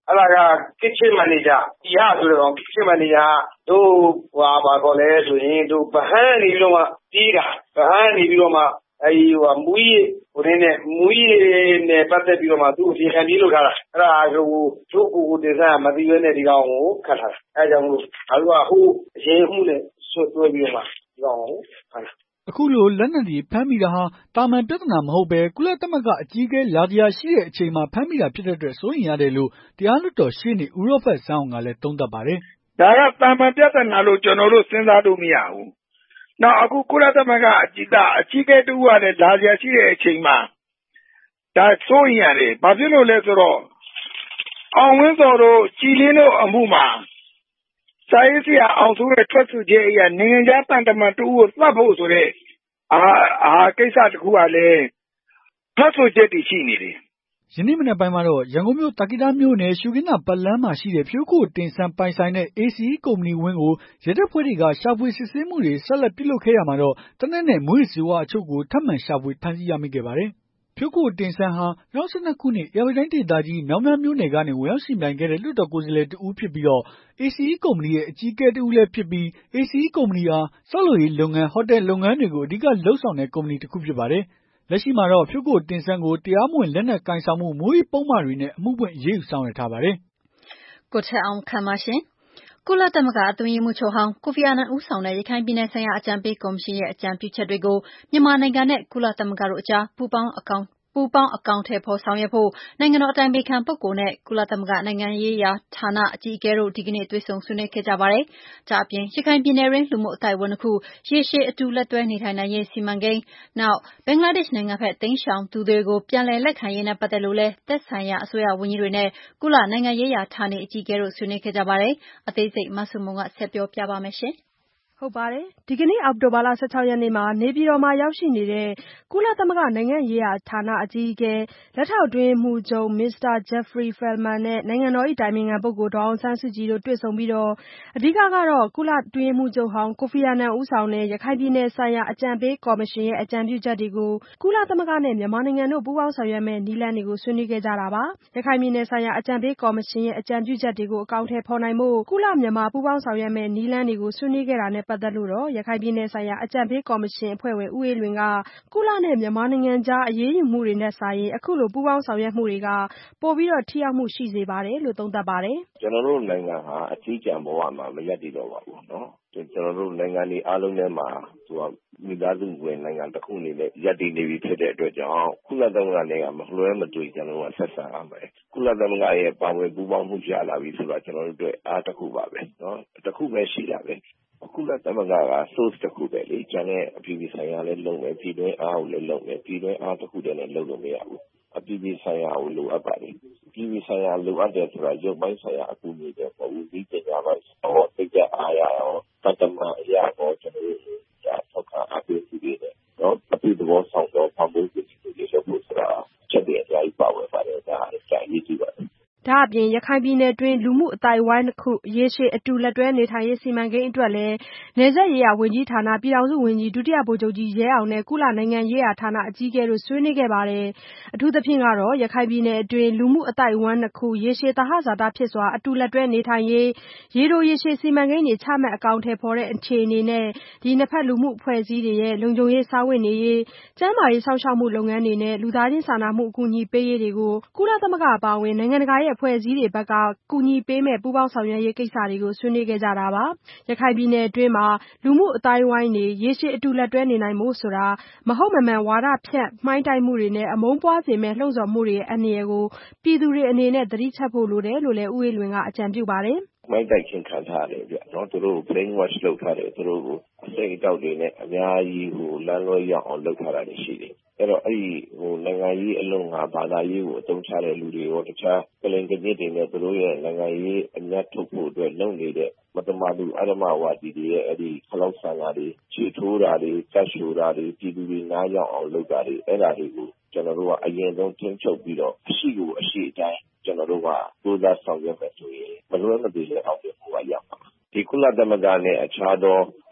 အဲ့ဒါက kitchen manager ဒီဟာဆိုတော့ kitchen manager တို့ဘာခေါ်လဲဆိုရင်တို့ဗဟန်းနေပြီးတော့မှတီးတာဗဟန်းနေပြီးတော့မှမူကြီးနဲ့ပတ်သက်ပြီးတော့မှသူ့အစီအခံပြေးလုပ်ထားတာအဲ့ဒါတို့ကိုတင်စားမသိဘဲနဲ့ဒီကောင်ကိုခတ်ထားတာအဲ့ကြောင့်မို့ဟိုအရင်မှုနဲ့ဆွတ်တွဲပြီးတော့မှဒီကောင်ကိုခတ်တာအခုလိုလက်နက်တွေဖမ်းမိတာဟာတာမန်ပြဿနာမဟုတ်ပဲကုလသမဂ္ဂအကြီးအကဲလာစရာရှိတဲ့အချိန်မှာဖမ်းမိတာဖြစ်တဲ့အတွက်စိုးရိမ်ရတယ်လို့တရားလွှတ်တော်ရှေ့နေဦးရောဘတ်ဆန်းအောင်ကလည်းသုံးသပ်ပါတယ်။ဒါကတာမန်ပြဿနာလို့ကျွန်တော်တို့စဉ်းစားလို့မရဘူး။နောက်အခုကုလသမဂ္ဂအကြီးအကဲတူကလည်းလာစရာရှိတဲ့အချိန်မှာဒါစိုးရိမ်ရတယ်။ဘာဖြစ်လို့လဲဆိုတော့အောင်ဝင်းစော်တို့ကြည်လင်းတို့အမှုမှာစာရေးဆရာအောင်ဆိုတဲ့ထွက်ဆိုချက်အရနိုင်ငံခြားတန်တမန်တူကိုသတ်ဖို့ဆိုတဲ့ကိစ္စတခုကလည်းထွက်ဆိုချက်တည်ရှိနေတယ်ယနေ့မနက်ပိုင်းမှာတော့ရန်ကုန်မြို့တာကိတာမြို့နယ်ရှုခင်းသာပတ်လမ်းမှာရှိတဲ့ဖြိုးကိုတင်ဆန်းပိုင်ဆိုင်တဲ့ ACE ကုမ္ပဏီဝင်းကိုရဲတပ်ဖွဲ့တွေကရှာဖွေစစ်ဆေးမှုတွေဆက်လက်ပြုလုပ်ခဲ့ရမှာတော့တနက်နဲ့မွေးစီဝါအချို့ကိုထပ်မံရှာဖွေဖမ်းဆီးရမိခဲ့ပါတယ်ဖြိုးကိုတင်ဆန်းဟာ2012ခုနှစ်ရာဝတီတိုင်းဒေသကြီးမြောင်းမြမြို့နယ်ကနေဝင်ရောက်ရှိနိုင်ခဲ့တဲ့လွှတ်တော်ကိုယ်စားလှယ်တဦးဖြစ်ပြီးတော့ ACE ကုမ္ပဏီရဲ့အကြီးအကဲတဦးလည်းဖြစ်ပြီး ACE ကုမ္ပဏီဟာဆောက်လုပ်ရေးလုပ်ငန်းဟိုတယ်လုပ်ငန်းတွေကိုအဓိကလုပ်ဆောင်တဲ့ကုမ္ပဏီတစ်ခုဖြစ်ပါတယ်လက်ရှိမှာတော့ဖြိုးကိုတင်ဆန်းကိုတရားမဝင်လက်နက်ကင်ဆောင်မှုမူရီပုံမှန်တွေနဲ့အမှုပွင့်ရေးယူဆောင်ရထားပါတယ်ကိုထက်အောင်ခမ်းပါရှင်ကုလသမဂ္ဂအတွင်းရေးမှူးချုပ်ဟောင်းကိုဖီအာနန်ဦးဆောင်တဲ့ရခိုင်ပြည်နယ်ဆိုင်ရာအကြံပေးကော်မရှင်ရဲ့အကြံပြုချက်တွေကိုမြန်မာနိုင်ငံနဲ့ကုလသမဂ္ဂတို့အကြားပူးပေါင်းအကောင့်ထဲပေါ်ဆောင်ရွက်ဖို့နိုင်ငံတော်အတိုင်ပင်ခံပုဂ္ဂိုလ်နဲ့ကုလသမဂ္ဂနိုင်ငံရေးရာဌာနအကြီးအကဲတို့ဒီကနေ့တွေ့ဆုံဆွေးနွေးခဲ့ကြပါတယ်။ဒါအပြင်ရခိုင်ပြည်နယ်တွင်းလူမှုအသိုက်အဝန်းတစ်ခုရေရှည်အတူလက်တွဲနေထိုင်နိုင်ရေးစီမံကိန်းနောက်ဘင်္ဂလားဒေ့ရှ်နိုင်ငံဘက်တိမ်းရှောင်သူတွေကိုပြန်လည်လက်ခံရေးနဲ့ပတ်သက်လို့လည်းသက်ဆိုင်ရာအစိုးရဝန်ကြီးတွေနဲ့ကုလနိုင်ငံရေးရာဌာနအကြီးအကဲတို့ဆွေးနွေးခဲ့ကြပါတယ်။အသေးစိတ်မဆုမုံကဆက်ပြောပြပါမယ်ရှင်။ဟုတ်ပါတယ်ဒီကနေ့အောက်တိုဘာလ16ရက်နေ့မှာနေပြည်တော်မှာရောက်ရှိနေတဲ့ကုလသမဂ္ဂနိုင်ငံရေးရာဌာနအကြီးအကဲလက်ထောက်အတွင်းရေးမှူးချုပ်မစ္စတာဂျက်ဖရီဖယ်မန်နဲ့နိုင်ငံတော်၏အတိုင်ပင်ခံပုဂ္ဂိုလ်ဒေါ်အောင်ဆန်းစုကြည်တို့တွေ့ဆုံပြီးတော့အဓိကကတော့ကုလအတွင်းရေးမှူးချုပ်ဟောင်းကိုဖီအာနန်ဦးဆောင်တဲ့ရခိုင်ပြည်နယ်ဆိုင်ရာအကြံပေးကော်မရှင်ရဲ့အကြံပြုချက်တွေကိုကုလသမဂ္ဂနဲ့မြန်မာနိုင်ငံတို့ပူးပေါင်းဆောင်ရွက်မယ့်နည်းလမ်းတွေကိုဆွေးနွေးခဲ့ကြတာပါရခိုင်ပြည်နယ်ဆိုင်ရာအကြံပေးကော်မရှင်ရဲ့အကြံပြုချက်တွေကိုအကောင့်ထဲပေါ်နိုင်ဖို့ကုလမြန်မာပူးပေါင်းဆောင်ရွက်မယ့်နည်းလမ်းတွေကိုဆွေးနွေးခဲ့တာနဲ့ပတ်သက်လို့တော့ရခိုင်ပြည်နယ်ဆိုင်ရာအကြံပေးကော်မရှင်အဖွဲ့ဝင်ဦးအေးလွင်ကကုလနဲ့မြန်မာနိုင်ငံကြားအရေးယူမှုတွေနဲ့စာရင်အခုလိုပူးပေါင်းဆောင်ရွက်မှုတွေကပိုပြီးတော့ထိရောက်မှုရှိစေပါတယ်လို့သုံးသပ်ပါတယ်ကျွန်တော်တို့နိုင်ငံဟာအထီးကျန်ဘဝမှာမရပ်တည်တော့ပါဘူးเนาะကျွန်တော်တို့နိုင်ငံတွေအားလုံးထဲမှာမိသားစုဝင်နိုင်ငံတစ်ခုအနေနဲ့ရပ်တည်နေပြီဖြစ်တဲ့အတွက်ကြောင့်ကုလသမဂ္ဂနဲ့ကမလွဲမသွေကျွန်တော်တို့ကဆက်ဆံရမယ်ကုလသမဂ္ဂရဲ့ပါဝင်ပူးပေါင်းမှုရလာပြီဆိုတာကျွန်တော်တို့အတွက်အားတစ်ခုပါပဲเนาะတစ်ခုပဲရှိတာပဲကုလသမဂ္ဂက source တစ်ခုပဲလေကျန်တဲ့အပြည်ပြည်ဆိုင်ရာလည်းလုပ်မယ်ပြည်တွင်းအားကိုလည်းလုပ်မယ်ပြည်တွင်းအားတစ်ခုတည်းနဲ့လုပ်လို့မရဘူးအပြည်ပြည်ဆိုင်ရာကိုလိုအပ်ပါတယ်ပြည်ပြည်ဆိုင်ရာလိုအပ်တယ်ဆိုတာရုပ်ပိုင်းဆိုင်ရာအကူအညီတွေပေါ့ဦးဒီပညာပိုင်းတော့သိကြအားရအောင်တတ်တမအရာတော့ကျွန်တော်တို့ထောက်ခံအားပေးသူတွေနဲ့တော့အပြည်သဘောဆောင်တော့ဖန်ဖိုးမှုတွေလုပ်ဖို့ဆိုတာချက်တွေအများကြီးပါဝင်ပါတယ်ဒါအကြိုက်ရေးကြည့်ပါတယ်ဒါအပြင်ရခိုင်ပြည်နယ်တွင်းလူမှုအသိုက်အဝိုင်းတစ်ခုရေရှည်အတူလက်တွဲနေထိုင်ရေးစီမံကိန်းအတွက်လည်းနယ်စပ်ရေးရာဝန်ကြီးဌာနပြည်ထောင်စုဝန်ကြီးဒုတိယဗိုလ်ချုပ်ကြီးရဲအောင်နဲ့ကုလနိုင်ငံရေးရာဌာနအကြီးအကဲတို့ဆွေးနွေးခဲ့ပါတယ်အထူးသဖြင့်ကတော့ရခိုင်ပြည်နယ်အတွင်းလူမှုအသိုက်အဝိုင်းတစ်ခုရေရှည်သဟဇာတဖြစ်စွာအတူလက်တွဲနေထိုင်ရေးရေတိုရေရှည်စီမံကိန်းတွေချမှတ်အကောင်အထည်ဖော်တဲ့အခြေအနေနဲ့နှစ်ဖက်လူမှုအဖွဲ့အစည်းတွေရဲ့လုံခြုံရေးစားဝတ်နေရေးကျန်းမာရေးစောင့်ရှောက်မှုလုပ်ငန်းတွေနဲ့လူသားချင်းစာနာမှုအကူအညီပေးရေးတွေကိုကုလသမဂ္ဂအပါအဝင်နိုင်ငံတကာရဲ့အဖွဲ့အစည်းတွေဘက်ကကူညီပေးမဲ့ပူးပေါင်းဆောင်ရွက်ရေးကိစ္စတွေကိုဆွေးနွေးခဲ့ကြတာပါရခိုင်ပြည်နယ်အတွင်းမှာလူမှုအသိုင်းအဝိုင်းတွေရေရှည်အတူလက်တွဲနေနိုင်ဖို့ဆိုတာမဟုတ်မမှန်ဝါဒဖြန့်မှိုင်းတိုက်မှုတွေနဲ့အမုန်းပွားစေမဲ့လှုံ့ဆော်မှုတွေရဲ့အန္တရာယ်ကိုပြည်သူတွေအနေနဲ့သတိချက်ဖို့လိုတယ်လို့လည်းဦးအေးလွင်ကအကြံပြုပါတယ်မိုက်တိုက်ချင်းခံထားတယ်ဗျเนาะသူတို့ brain wash လုပ်ထားတယ်သူတို့ကိုအစိတ်အတောက်တွေနဲ့အများကြီးလမ်းလွဲရောက်အောင်လုပ်ထားတာရှိတယ်အဲ့တော့အဲ့ဒီနိုင်ငံရေးအလုံးဟာဘာသာရေးကိုအသုံးချတဲ့လူတွေရောတခြားကလင်ကမြစ်တွေနဲ့သူတို့ရဲ့နိုင်ငံရေးအမြတ်ထုတ်ဖို့အတွက်လုပ်နေတဲ့မတမာသူအဓမ္မဝါဒီတွေရဲ့အဲ့ဒီခလောက်ဆန်တာတွေခြေထိုးတာတွေတတ်ရှိုတာတွေပြည်သူတွေနားရောက်အောင်လုပ်တာတွေအဲ့ဒါတွေကိုကျွန်တော်တို့ကအရင်ဆုံးထိန်းချုပ်ပြီးတော့အရှိကိုအရှိအတိုင်းကျွန်တော်တို့ကစူးစမ်းဆောင်ရွက်မယ်ဆိုရင်ဘယ်လိုမှမသိလဲအောင်ပြဖို့ရမှာဒီကုလသမဂ္ဂနဲ့အခြားသော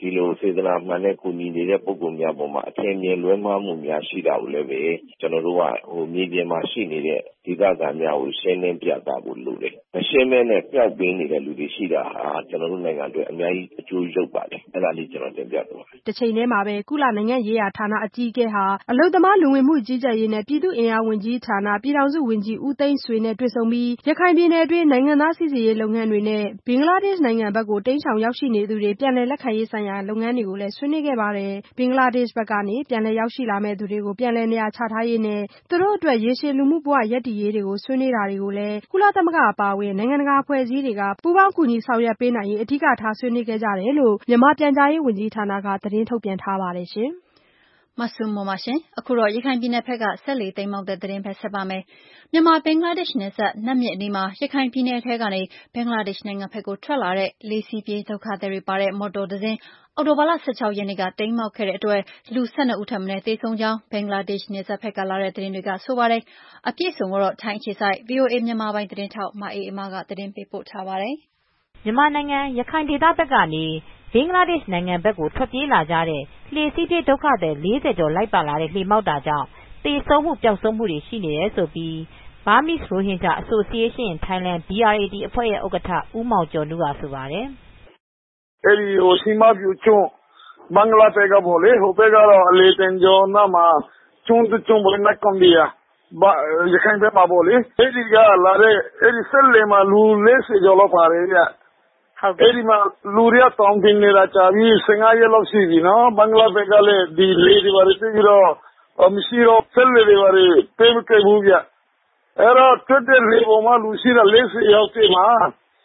ဒီလိုစေတနာမှန်တဲ့ကူညီနေတဲ့ပုဂ္ဂိုလ်များပေါ်မှာအထင်မြင်လွဲမှားမှုများရှိတာကိုလည်းပဲကျွန်တော်တို့ကမြေပြင်မှာရှိနေတဲ့ဒေသခံများကိုရှင်းလင်းပြသဖို့လိုတယ်။မရှင်းမဲနဲ့ပျောက်ပေးနေတဲ့လူတွေရှိတာဟာကျွန်တော်တို့နိုင်ငံအတွက်အများကြီးအကျိုးရုပ်ပါတယ်။အဲ့ဒါလေးကျွန်တော်တင်ပြတော့ပါတယ်။တစ်ချိန်တည်းမှာပဲကုလနိုင်ငံရေးရာဌာနအကြီးအကဲဟာအလုပ်သမားလူဝင်မှုကြီးကြပ်ရေးနဲ့ပြည်သူ့အင်အားဝန်ကြီးဌာနပြည်ထောင်စုဝန်ကြီးဦးသိန်းဆွေနဲ့တွေ့ဆုံပြီးရခိုင်ပြည်နယ်အတွင်းနိုင်ငံသားစိစစ်ရေးလုပ်ငန်းတွေနဲ့ဘင်္ဂလားဒေ့ရှ်နိုင်ငံဘက်ကိုတိမ်းရှောင်ရောက်ရှိနေသူတွေပြန်လည်လက်ခံရေးဆိုင်ရာလုပ်ငန်းတွေကိုလည်းဆွေးနွေးခဲ့ပါတယ်။ဘင်္ဂလားဒေ့ရှ်ဘက်ကနေပြန်လည်ရောက်ရှိလာမယ့်သူတွေကိုပြန်လည်နေရာချထားရေးနဲ့သူတို့အတွက်ရေရှည်လူမှုဘဝရပ်တည်ရေးတွေကိုဆွေးနွေးတာတွေကိုလည်းကုလသမဂ္ဂအပါအဝင်နိုင်ငံတကာအဖွဲ့အစည်းတွေကပူးပေါင်းကူညီဆောင်ရွက်ပေးနိုင်ရေးအဓိကထားဆွေးနွေးခဲ့ကြတယ်လို့မြန်မာပြန်ကြားရေးဝန်ကြီးဌာနကသတင်းထုတ်ပြန်ထားပါတယ်ရှင်။မဆုမွန်ပါရှင်။အခုတော့ရခိုင်ပြည်နယ်ဘက်ကဆက်လေသိမ်းမောက်တဲ့သတင်းပဲဆက်ပါမယ်။မြန်မာဘင်္ဂလားဒေ့ရှ်နယ်စပ်နတ်မြစ်အနီးမှာရခိုင်ပြည်နယ်ထဲကနေဘင်္ဂလားဒေ့ရှ်နိုင်ငံဘက်ကိုထွက်လာတဲ့လေးစီးပြေးဒုက္ခသည်တွေပါတဲ့မော်တော်တစ်စင်းအော်တိုဘာလ16ရက်နေ့ကတိမ်းမှောက်ခဲ့တဲ့အတွက်လူ12ဦးထပ်မံသေဆုံးကြောင်းဘင်္ဂလားဒေ့ရှ်နယ်စပ်ဘက်ကလာတဲ့သတင်းတွေကဆိုပါတယ်။အပြည့်အစုံကတော့ထိုင်းအခြေစိုက် VOA မြန်မာပိုင်းသတင်းထောက်မအေးအမားကသတင်းပေးပို့ထားပါတယ်။မြန်မာနိုင်ငံရခိုင်ဒေသဘက်ကနေဘင်္ဂလားဒေ့ရှ်နိုင်ငံဘက်ကိုထွက်ပြေးလာကြတဲ့လှေစီးပြေးဒုက္ခသည်40ကျော်လိုက်ပါလာတဲ့လှေမှောက်တာကြောင့်သေဆုံးမှုပျောက်ဆုံးမှုတွေရှိနေတယ်ဆိုပြီး Burmese Rohingya Association in Thailand BRAT အဖွဲ့ရဲ့ဥက္ကဋ္ဌဦးမောင်ကျော်နုကဆိုပါတယ်။အဲဒီစီမပြူကျွန်းဘင်္ဂလားဘက်ကပေါ့လေဟိုဘက်ကတော့အလေတင်ကျော်နာမှာကျွန်းပေါ်နဲ့ကွန်ဘီယာရခိုင်ဘက်မှာပေါ့လေအဲဒီကလာတဲ့အဲဒီဆက်လေမှာလူ40ကျော်လောက်ပါတယ်ဗျအဲဒီမှာလူရတောင်းတင်နေတာကြာပြီး15ရက်လောက်ရှိပြီနော်ဘင်္ဂလားဘက်ကလည်းဒီလေတွေပါပြီးတော့မရှိတော့ဆက်လေတွေပါပေးမခဲ့ဘူးဗျအဲ့တော့ထွက်တဲ့လေပေါ်မှာလူရှိတာ40ယောက်တည်းမှာ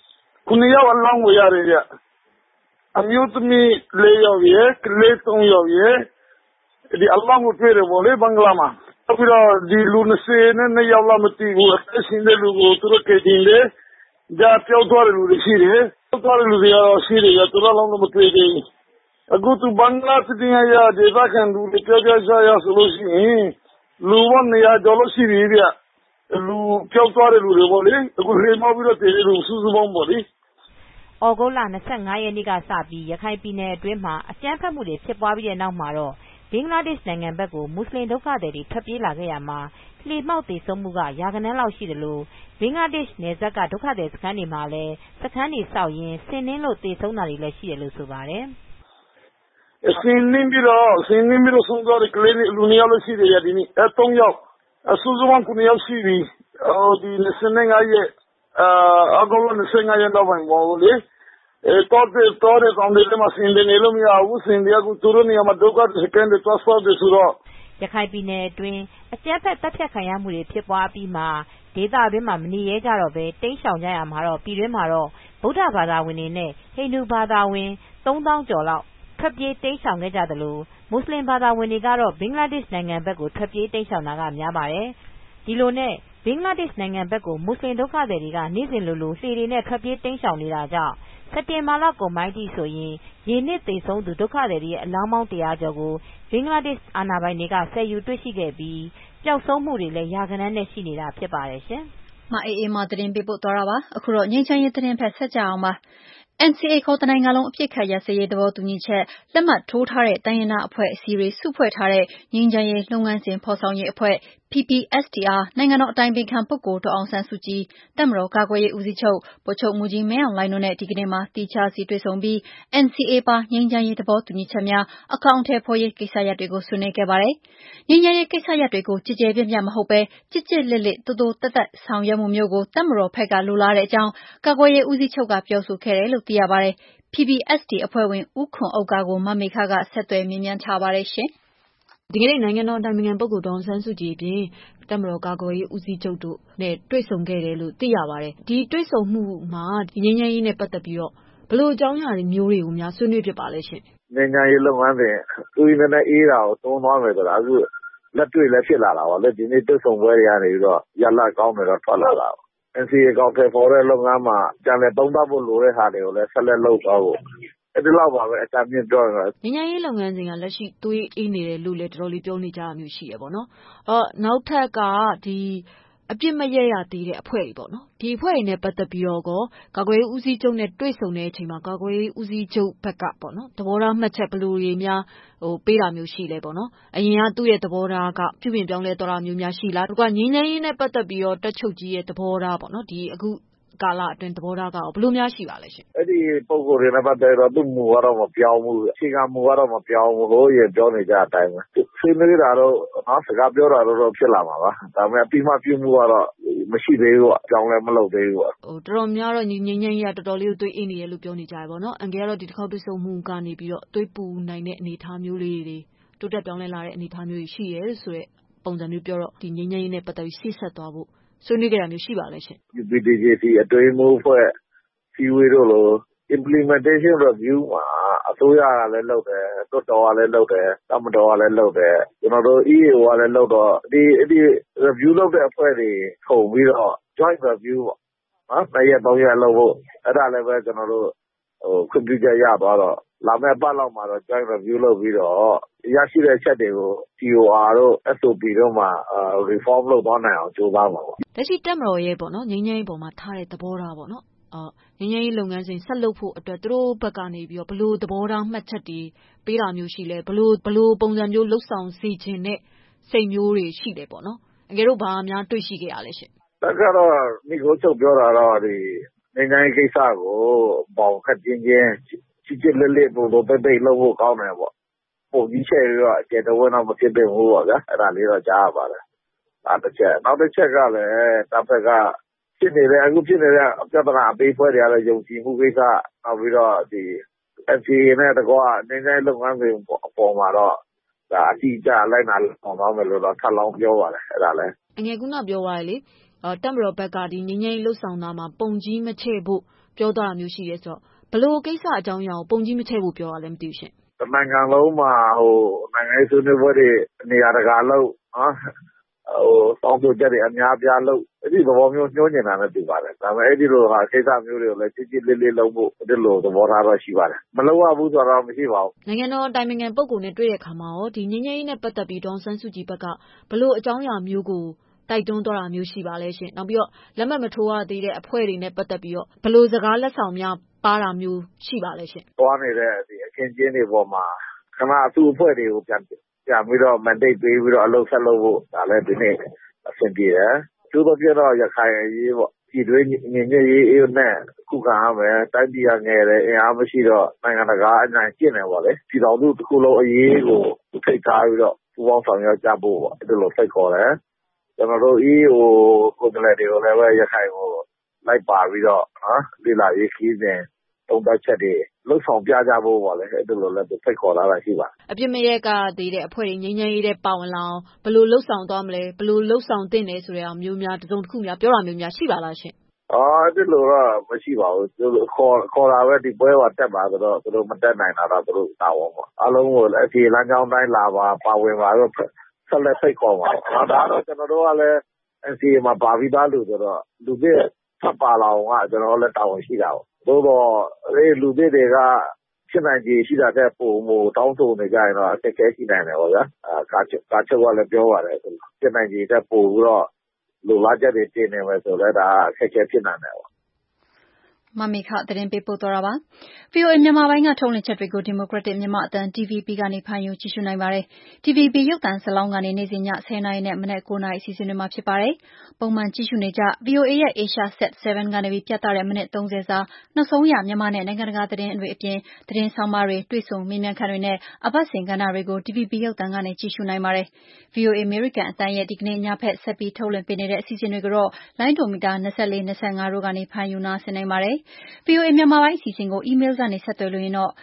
9ယောက်အလောင်းကိုရတယ်ဗျအမျိုးသမီး4ယောက်ရဲ့ကလေး3ယောက်ရဲ့ဒီအလောင်းကိုတွေ့တယ်ပေါ့လေဘင်္ဂလားမှာပြီးတော့ဒီလူ22ယောက်လောက်မသိဘူးအသက်ရှင်တဲ့လူကိုသူတို့ကတင်တယ်ကြာပြောက်သွားတဲ့လူတွေရှိတယ်ပြောက်သွားတဲ့လူတွေကတော့ရှိတယ်သူတို့လုံးမတွေ့သေးဘူးအခုသူဘင်္ဂလားပြည်နယ်ရဒေသခံလူတွေပြောကြရဆိုလို့ရှိရင်လူပေါင်း200ကျော်လို့ရှိပြီဗျလူပြောက်သွားတဲ့လူတွေပေါ့လေအခုလေမောပြီးတော့တည်တဲ့လူစုစုပေါင်းပေါ့လေဩဂုတ်လ25ရက်နေ့ကစပြီးရခိုင်ပြည်နယ်အတွင်းမှာအကြမ်းဖက်မှုတွေဖြစ်ပွားပြီးတဲ့နောက်မှာတော့ဘင်္ဂလားဒေ့ရှ်နိုင်ငံဘက်ကိုမွတ်စလင်ဒုက္ခသည်တွေထွက်ပြေးလာခဲ့ရမှာလှေမှောက်သေဆုံးမှုကရာဂဏန်းလောက်ရှိတယ်လို့ဘင်္ဂလားဒေ့ရှ်နယ်စပ်ကဒုက္ခသည်စခန်းတွေမှာလည်းစခန်းတွေဆောက်ရင်းဆင်းနှင်းလို့သေဆုံးတာတွေလည်းရှိတယ်လို့ဆိုပါတယ်ဆင်းနှင်းပြီးတော့ဆုံးသွားတဲ့ကလေးလူ2ယောက်လို့ရှိတယ်ဒီနေ့3ယောက်အစုစုပေါင်း9ယောက်ရှိပြီဒီ25ရက်အဂုတ်လ25ရက်တော့ပေါ့လေတော့ကောင်းတယ်မှာဆင်းတယ်လို့မရဘူးဆင်းတယ်ကသူတို့နေရာမှာဒုက္ခစကန်တွေသွားဆောက်တယ်ဆိုတော့ရခိုင်ပြည်နယ်အတွင်းအကြမ်းဖက်တပ်ဖြတ်ခံရမှုတွေဖြစ်ပွားပြီးမှဒေသအတွင်းမှာမနေရဲကြတော့ပဲတိမ်းရှောင်ကြရမှာတော့ပြည်တွင်းမှာတော့ဗုဒ္ဓဘာသာဝင်တွေနဲ့ဟိန္ဒူဘာသာဝင်3000ကျော်လောက်ထွက်ပြေးတိမ်းရှောင်ခဲ့ကြသလိုမွတ်စလင်ဘာသာဝင်တွေကတော့ဘင်္ဂလားဒေ့ရှ်နိုင်ငံဘက်ကိုထွက်ပြေးတိမ်းရှောင်တာကများပါတယ်ဒီလိုနဲ့ဘင်္ဂလားဒေ့ရှ်နိုင်ငံဘက်ကိုမွတ်စလင်ဒုက္ခသည်တွေကနေ့စဉ်လိုလှေတွေနဲ့ထွက်ပြေးတိမ်းရှောင်နေတာကြောင့်စက်တင်ဘာလကုန်ပိုင်းထိဆိုရင်ရေနစ်သေဆုံးသူဒုက္ခသည်တွေရဲ့အလောင်းပေါင်း100ကျော်ကိုဘင်္ဂလားဒေ့ရှ်အာဏာပိုင်တွေကဆယ်ယူတွေ့ရှိခဲ့ပြီးပျောက်ဆုံးမှုတွေလည်းရာဂဏန်းနဲ့ရှိနေတာဖြစ်ပါတယ်ရှင်။မအေးအေးမသတင်းပေးပို့သွားတာပါ။အခုတော့ငြိမ်းချမ်းရေးသတင်းဖက်ဆက်ကြအောင်ပါ။ NCA ခေါ်တနိုင်ငံလုံးအပစ်အခတ်ရပ်စဲရေးသဘောတူညီချက်လက်မှတ်ထိုးထားတဲ့တိုင်းရင်းသားအဖွဲ့အစည်းတွေစုဖွဲ့ထားတဲ့ငြိမ်းချမ်းရေးလုပ်ငန်းစဉ်ဖော်ဆောင်ရေးအဖွဲ့ PPSTR နိုင်ငံတော်အတိုင်ပင်ခံပုဂ္ဂိုလ်ဒေါ်အောင်ဆန်းစုကြည်တပ်မတော်ကာကွယ်ရေးဦးစီးချုပ်ဗိုလ်ချုပ်မှူးကြီးမင်းအောင်လှိုင်တို့နဲ့ဒီကနေ့မှာသီးခြားစီတွေ့ဆုံပြီး NCA ပါငြိမ်းချမ်းရေးသဘောတူညီချက်များအကောင်အထည်ဖော်ရေးကိစ္စရပ်တွေကိုဆွေးနွေးခဲ့ပါတယ်။ငြိမ်းချမ်းရေးကိစ္စရပ်တွေကိုကြည်ကြဲပြန့်ပြန့်မဟုတ်ဘဲကြစ်ကြစ်လစ်လစ်တိုးတိုးတက်တက်ဆောင်ရွက်မှုမျိုးကိုတပ်မတော်ဘက်ကလိုလားတဲ့အကြောင်းကာကွယ်ရေးဦးစီးချုပ်ကပြောဆိုခဲ့တယ်လို့သိရပါတယ်။ PPST အဖွဲ့ဝင်ဦးခွန်ဥက္ကာကိုမမေခကဆက်သွယ်မေးမြန်းထားပါတယ်ရှင်။ဒီကနေ့နိုင်ငံတော်အတိုင်ပင်ခံပုဂ္ဂိုလ်ဒေါ်အောင်ဆန်းစုကြည်အပြင်တပ်မတော်ကာကွယ်ရေးဦးစီးချုပ်တို့နဲ့တွေ့ဆုံခဲ့တယ်လို့သိရပါတယ်။ဒီတွေ့ဆုံမှုမှာငြိမ်းချမ်းရေးနဲ့ပတ်သက်ပြီးတော့ဘယ်လိုအကြောင်းအရာတွေမျိုးတွေကိုများဆွေးနွေးဖြစ်ပါလဲရှင်။ငြိမ်းချမ်းရေးလုပ်ငန်းစဉ်သူရင်းနဲ့အေးတာကိုသုံးသွားမယ်ဆိုတာအခုလက်တွေ့လည်းဖြစ်လာတာပါလေဒီနေ့တွေ့ဆုံပွဲတွေကနေပြီးတော့ရလကောင်းတွေတော့ထွက်လာတာပါ။ NCA ကောင်တယ်ပေါ်တဲ့လုပ်ငန်းမှာကြံလည်းသုံးသပ်ဖို့လိုတဲ့ဟာတွေကိုလည်းဆက်လက်လုပ်သွားဖို့ဒီလောက်ပါပဲအကြမ်းမြင့်ပြောရရင်ငြိမ်းချမ်းရေးလုပ်ငန်းစဉ်ကလက်ရှိသွေးအေးနေတယ်လို့လည်းတော်တော်လေးပြောနေကြတာမျိုးရှိရပေါ့နော်။နောက်ထပ်ကဒီအပြစ်မရရသေးတဲ့အဖွဲ့တွေပေါ့နော်ဒီအဖွဲ့တွေနဲ့ပတ်သက်ပြီးတော့ကာကွယ်ရေးဦးစီးချုပ်နဲ့တွေ့ဆုံတဲ့အချိန်မှာကာကွယ်ရေးဦးစီးချုပ်ဘက်ကပေါ့နော်သဘောထားမှတ်ချက်ဘယ်လိုတွေများပေးတာမျိုးရှိလဲပေါ့နော်အရင်ကသူ့ရဲ့သဘောထားကပြုပြင်ပြောင်းလဲသွားတာမျိုးများရှိလားသူကငြိမ်းချမ်းရေးနဲ့ပတ်သက်ပြီးတော့တက်ချုပ်ကြီးရဲ့သဘောထားပေါ့နော်ဒီအခုကာလအတွင်းသဘောထားကဘယ်လိုများရှိပါလဲရှင်အဲ့ဒီပုံကိုယ်တွေနဲ့ပတ်သက်တော့သူ့မူကတော့မပြောင်းဘူးအခြေခံမူကတော့မပြောင်းဘူးလို့ရပြောနေကြအတိုင်းပဲဆွေးနွေးတာတော့စကားပြောတာတော့ဖြစ်လာမှာပါဒါပေမဲ့အပြီးမှပြုမှုကတော့မရှိသေးဘူးပေါ့ကြောင်းလည်းမလုပ်သေးဘူးပေါ့တော်တော်များတော့ငြိမ်းချမ်းရေးကတော်တော်လေးကိုတွေးအေးနေတယ်လို့ပြောနေကြတယ်ပေါ့နော်အန်ကယ်ကတော့ဒီတစ်ခေါက်တွေ့ဆုံမှုကနေပြီးတော့တွေးပူနိုင်တဲ့အနေအထားမျိုးလေးတွေတိုးတက်ပြောင်းလဲလာတဲ့အနေအထားမျိုးရှိရဲဆိုတဲ့ပုံစံမျိုးပြောတော့ဒီငြိမ်းချမ်းရေးနဲ့ပတ်သက်ပြီးရှေ့ဆက်သွားဖို့ဆွေးနွေးကြတာမျိုးရှိပါလဲရှင် UPDJC အတွင်းမှုဖွဲ့စီဝေးတို့လို implementation review မှာအစိုးရကလည်းလုပ်တယ်တွတ်တော်ကလည်းလုပ်တယ်တမတော်ကလည်းလုပ်တယ်ကျွန်တော်တို့ EAO ကလည်းလုပ်တော့ဒီ review လုပ်တဲ့အဖွဲ့တွေထုံပြီးတော့ joint review ပေါ့နှစ်ရက်သုံးရက်လုပ်ဖို့အဲ့ဒါလည်းပဲကျွန်တော်တို့ခွင့်ပြုချက်ရသွားတော့လာမယ့်ပတ်လောက်မှာတော့ joint review လုပ်ပြီးတော့ရရှိတဲ့ချက်တွေကို TOR တို့ SOP တို့မှာreform လုပ်သွားနိုင်အောင်ကြိုးပမ်းပါပေါ့လက်ရှိတက်မတော်ရဲ့ပေါ့နော်ငြိမ်းချမ်းရေးပေါ်မှာထားတဲ့သဘောထားပေါ့နော်ငြိမ်းချမ်းရေးလုပ်ငန်းစဉ်ဆက်လုပ်ဖို့အတွက်သူတို့ဘက်ကနေပြီးတော့ဘလို့သဘောထားမှတ်ချက်တွေပေးတာမျိုးရှိလဲဘလို့ပုံစံမျိုးလှုပ်ဆောင်စီခြင်းနဲ့စိတ်မျိုးတွေရှိတယ်ပေါ့နော်အကယ်တော့ဘာများတွေ့ရှိခဲ့ရလဲရှင်တက်ကတော့မိခိုးချုပ်ပြောတာတော့ဒီငြိမ်းချမ်းရေးကိစ္စကိုပေါင်ခတ်ချင်းချင်းချစ်ချစ်လက်လက်ပုံပိတ်ပိတ်လုပ်ဖို့ကောင်းတယ်ပေါ့ပုံကြီးချဲပြီးတော့အကျယ်တဝင်းတော့မဖြစ်သင့်ဘူးပေါ့ဗျာအဲ့ဒါလေးတော့ကြားရပါတယ်နောက်တစ်ချက်ကလည်းတပ်ဖက်ကဖြစ်နေတဲ့အခုဖြစ်နေတဲ့ပြဿနာအပေးဖွဲတွေကလည်းယုံကြည်မှုကိစ္စနောက်ပြီးတော့ဒီ FCA နဲ့တကွာနေနေလုပ်ငန်းတွေအပေါ်မှာတော့ဒါအတိအကျလိုက်နာအောင်သွားမယ်လို့တော့ထပ်လောင်းပြောပါတယ်အဲ့ဒါလည်းအငယ်ကပြောသွားတယ်လေတက်မတော်ဘက်ကဒီငင်းငင်းလှုပ်ဆောင်တာမှာပုံကြီးမချဲ့ဖို့ပြောသွားတာမျိုးရှိရဲဆိုတော့ဘလို့ကိစ္စအကြောင်းအရာကိုပုံကြီးမချဲ့ဖို့ပြောရလဲမသိဘူးရှင်နိုင်ငံလုံးမှာနိုင်ငံရေးဆွေးနွေးပွဲတွေနေရာတကာလို့တောင်းဆိုချက်တွေအများပြားလို့အဲ့ဒီသဘောမျိုးညှိုးညင်တာနဲ့တူပါတယ်ဒါပေမဲ့အဲ့ဒီလိုဟာကိစ္စမျိုးတွေကိုလည်းကြည်လေးလေးလုပ်ဖို့ဒီလိုသဘောထားတော့ရှိပါတယ်မလုပ်ရဘူးဆိုတော့မရှိပါဘူးနိုင်ငံတော်တိုင်ပင်ခံပုဂ္ဂိုလ်နဲ့တွေ့တဲ့အခါမှာရောဒီငြိမ်းချမ်းရေးနဲ့ပတ်သက်ပြီးဒေါ်ဆန်းစုကြည်ဘက်ကဘလို့အကြောင်းအရာမျိုးကိုတိုက်တွန်းသွားတာမျိုးရှိပါလဲရှင်နောက်ပြီးတော့လက်မှတ်မထိုးရသေးတဲ့အဖွဲ့တွေနဲ့ပတ်သက်ပြီးတော့ဘလို့စကားလက်ဆောင်များပါတာမျိုးရှိပါလဲရှင်သွားနေတဲ့ဒီအခင်းကျင်းတွေပေါ်မှာခဏအစုအဖွဲ့တွေကိုပြန်ပြီးတော့ mandate ပေးပြီးတော့အလုပ်ဆက်လုပ်ဖို့ဒါလည်းဒီနေ့အဆင်ပြေတယ်သူတို့ပြတော့ရခိုင်ရေးပေါ့ဒီတွေငင်းငယ်ရေးနဲ့ခုခံရမယ်တိုင်းပြည်ကငယ်တယ်အင်အားမရှိတော့နိုင်ငံတကာအနိုင်ကျင့်တယ်ပေါ့လေပြည်တော်စုတစ်ခုလုံးအရေးကိုထိတ်ထားပြီးတော့ပူးပေါင်းဆောင်ရွက်ကြဖို့ပေါ့အဲ့လိုဖိတ်ခေါ်တယ်ကျွန်တော်တို့ EAO ကိုယ်စားလှယ်တွေကိုလည်းပဲရခိုင်ကိုလိုက်ပါပြီးတော့လေ့လာရေးခီးစဉ်သုံးသပ်ချက်တွေလှုပ်ဆောင်ပြကြဖို့ပေါ့လေအဲ့လိုလည်းဖိတ်ခေါ်လာတာရှိပါအပြစ်မရကသေးတဲ့အဖွဲ့တွေငြိမ်းချမ်းရေးတဲ့ပါဝင်လာအောင်ဘယ်လိုလှုပ်ဆောင်သွားမလဲဘယ်လိုလှုပ်ဆောင်သင့်တယ်ဆိုတဲ့အမျိုးများတစုံတစ်ခုများပြောတာမျိုးများရှိပါလားရှင်အဲ့လိုတော့မရှိပါဘူးသူခေါ်တာပဲဒီပွဲမှာတက်ပါဆိုတော့သူတို့မတက်နိုင်တာတော့သူတို့တာဝန်ပေါ့အားလုံးကိုအခြေလမ်းကြောင်းတိုင်းလာပါဝင်ပါတော့ဆက်လက်ဖိတ်ခေါ်ပါဒါတော့ကျွန်တော်တို့ကလည်း NCA မှာပါပြီးသားလို့ဆိုတော့လူသစ်ဖတ်ပါလာအောင်ကကျွန်တော်လည်းတာဝန်ရှိတာပေါ့သို့တော့လူသစ်တွေကဖြစ်နိုင်ခြေရှိတာတဲ့ပုံမတောင်းဆိုနေကြရင်တော့အခက်အခဲရှိနိုင်တယ်ပေါ့ဗျာကာချုပ်ကလည်းပြောပါတယ်ဖြစ်နိုင်ခြေတဲ့ပုံပြီးတော့လူလာချက်တွေတင်နေမယ်ဆိုတော့ဒါအခက်အခဲဖြစ်နိုင်တယ်ပေါ့မမေခသတင်းပေးပို့သွားတာပါ။ VOA မြန်မာပိုင်းကထုတ်လွှင့်ချက်တွေကို Democratic မြန်မာအသံ DVB ကနေဖမ်းယူကြည့်ရှုနိုင်ပါတယ်။ DVB ရုပ်သံဇာတ်လမ်းကနေနေ့စဉ်ည10:00 နာရီနဲ့မနက်9:00 နာရီအစီအစဉ်တွေမှာဖြစ်ပါတယ်။ပုံမှန်ကြည့်ရှုနေကြ VOA ရဲ့ Asia Sat 7ကနေပြသတဲ့မိနစ်30စာနောက်ဆုံးရမြန်မာနဲ့နိုင်ငံတကာသတင်းတွေအပြင်သတင်းဆောင်မတွေတွေ့ဆုံမေးမြန်းခန်းတွေနဲ့အပတ်စဉ်ကဏ္ဍတွေကို DVB ရုပ်သံကနေကြည့်ရှုနိုင်ပါတယ်။ VOA အမေရိကန်အသံရဲ့ဒီကနေ့ညဖက်ဆက်ပြီးထုတ်လွှင့်ပေးနေတဲ့အစီအစဉ်တွေကိုတော့လိုင်းဒိုမီတာ24 25တို့ကနေဖမ်းယူနားဆင်နိုင်ပါတယ်။ VOA မြန်မာပိုင်းအစီအစဉ်ကို email ကနေဆက်သွယ်လို့ရင်တော့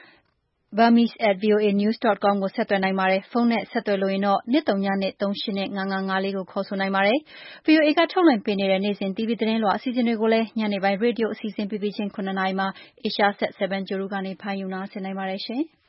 burmese@voanews.com ကိုဆက်သွယ်နိုင်ပါတယ်။ဖုန်းနဲ့ဆက်သွယ်လို့ရင်တော့23238နဲ့5554ကိုခေါ်ဆိုနိုင်ပါတယ်။ VOA ကထုတ်လွှင့်ပေးနေတဲ့နေ့စဉ် TV သတင်းလွှာအစီအစဉ်တွေကိုလည်းညနေပိုင်းရေဒီယိုအစီအစဉ်ပြီးချင်း9:00 နာရီမှာ Asia Sat 7 Guru ကနေဖမ်းယူနားဆင်နိုင်ပါတယ်ရှင်။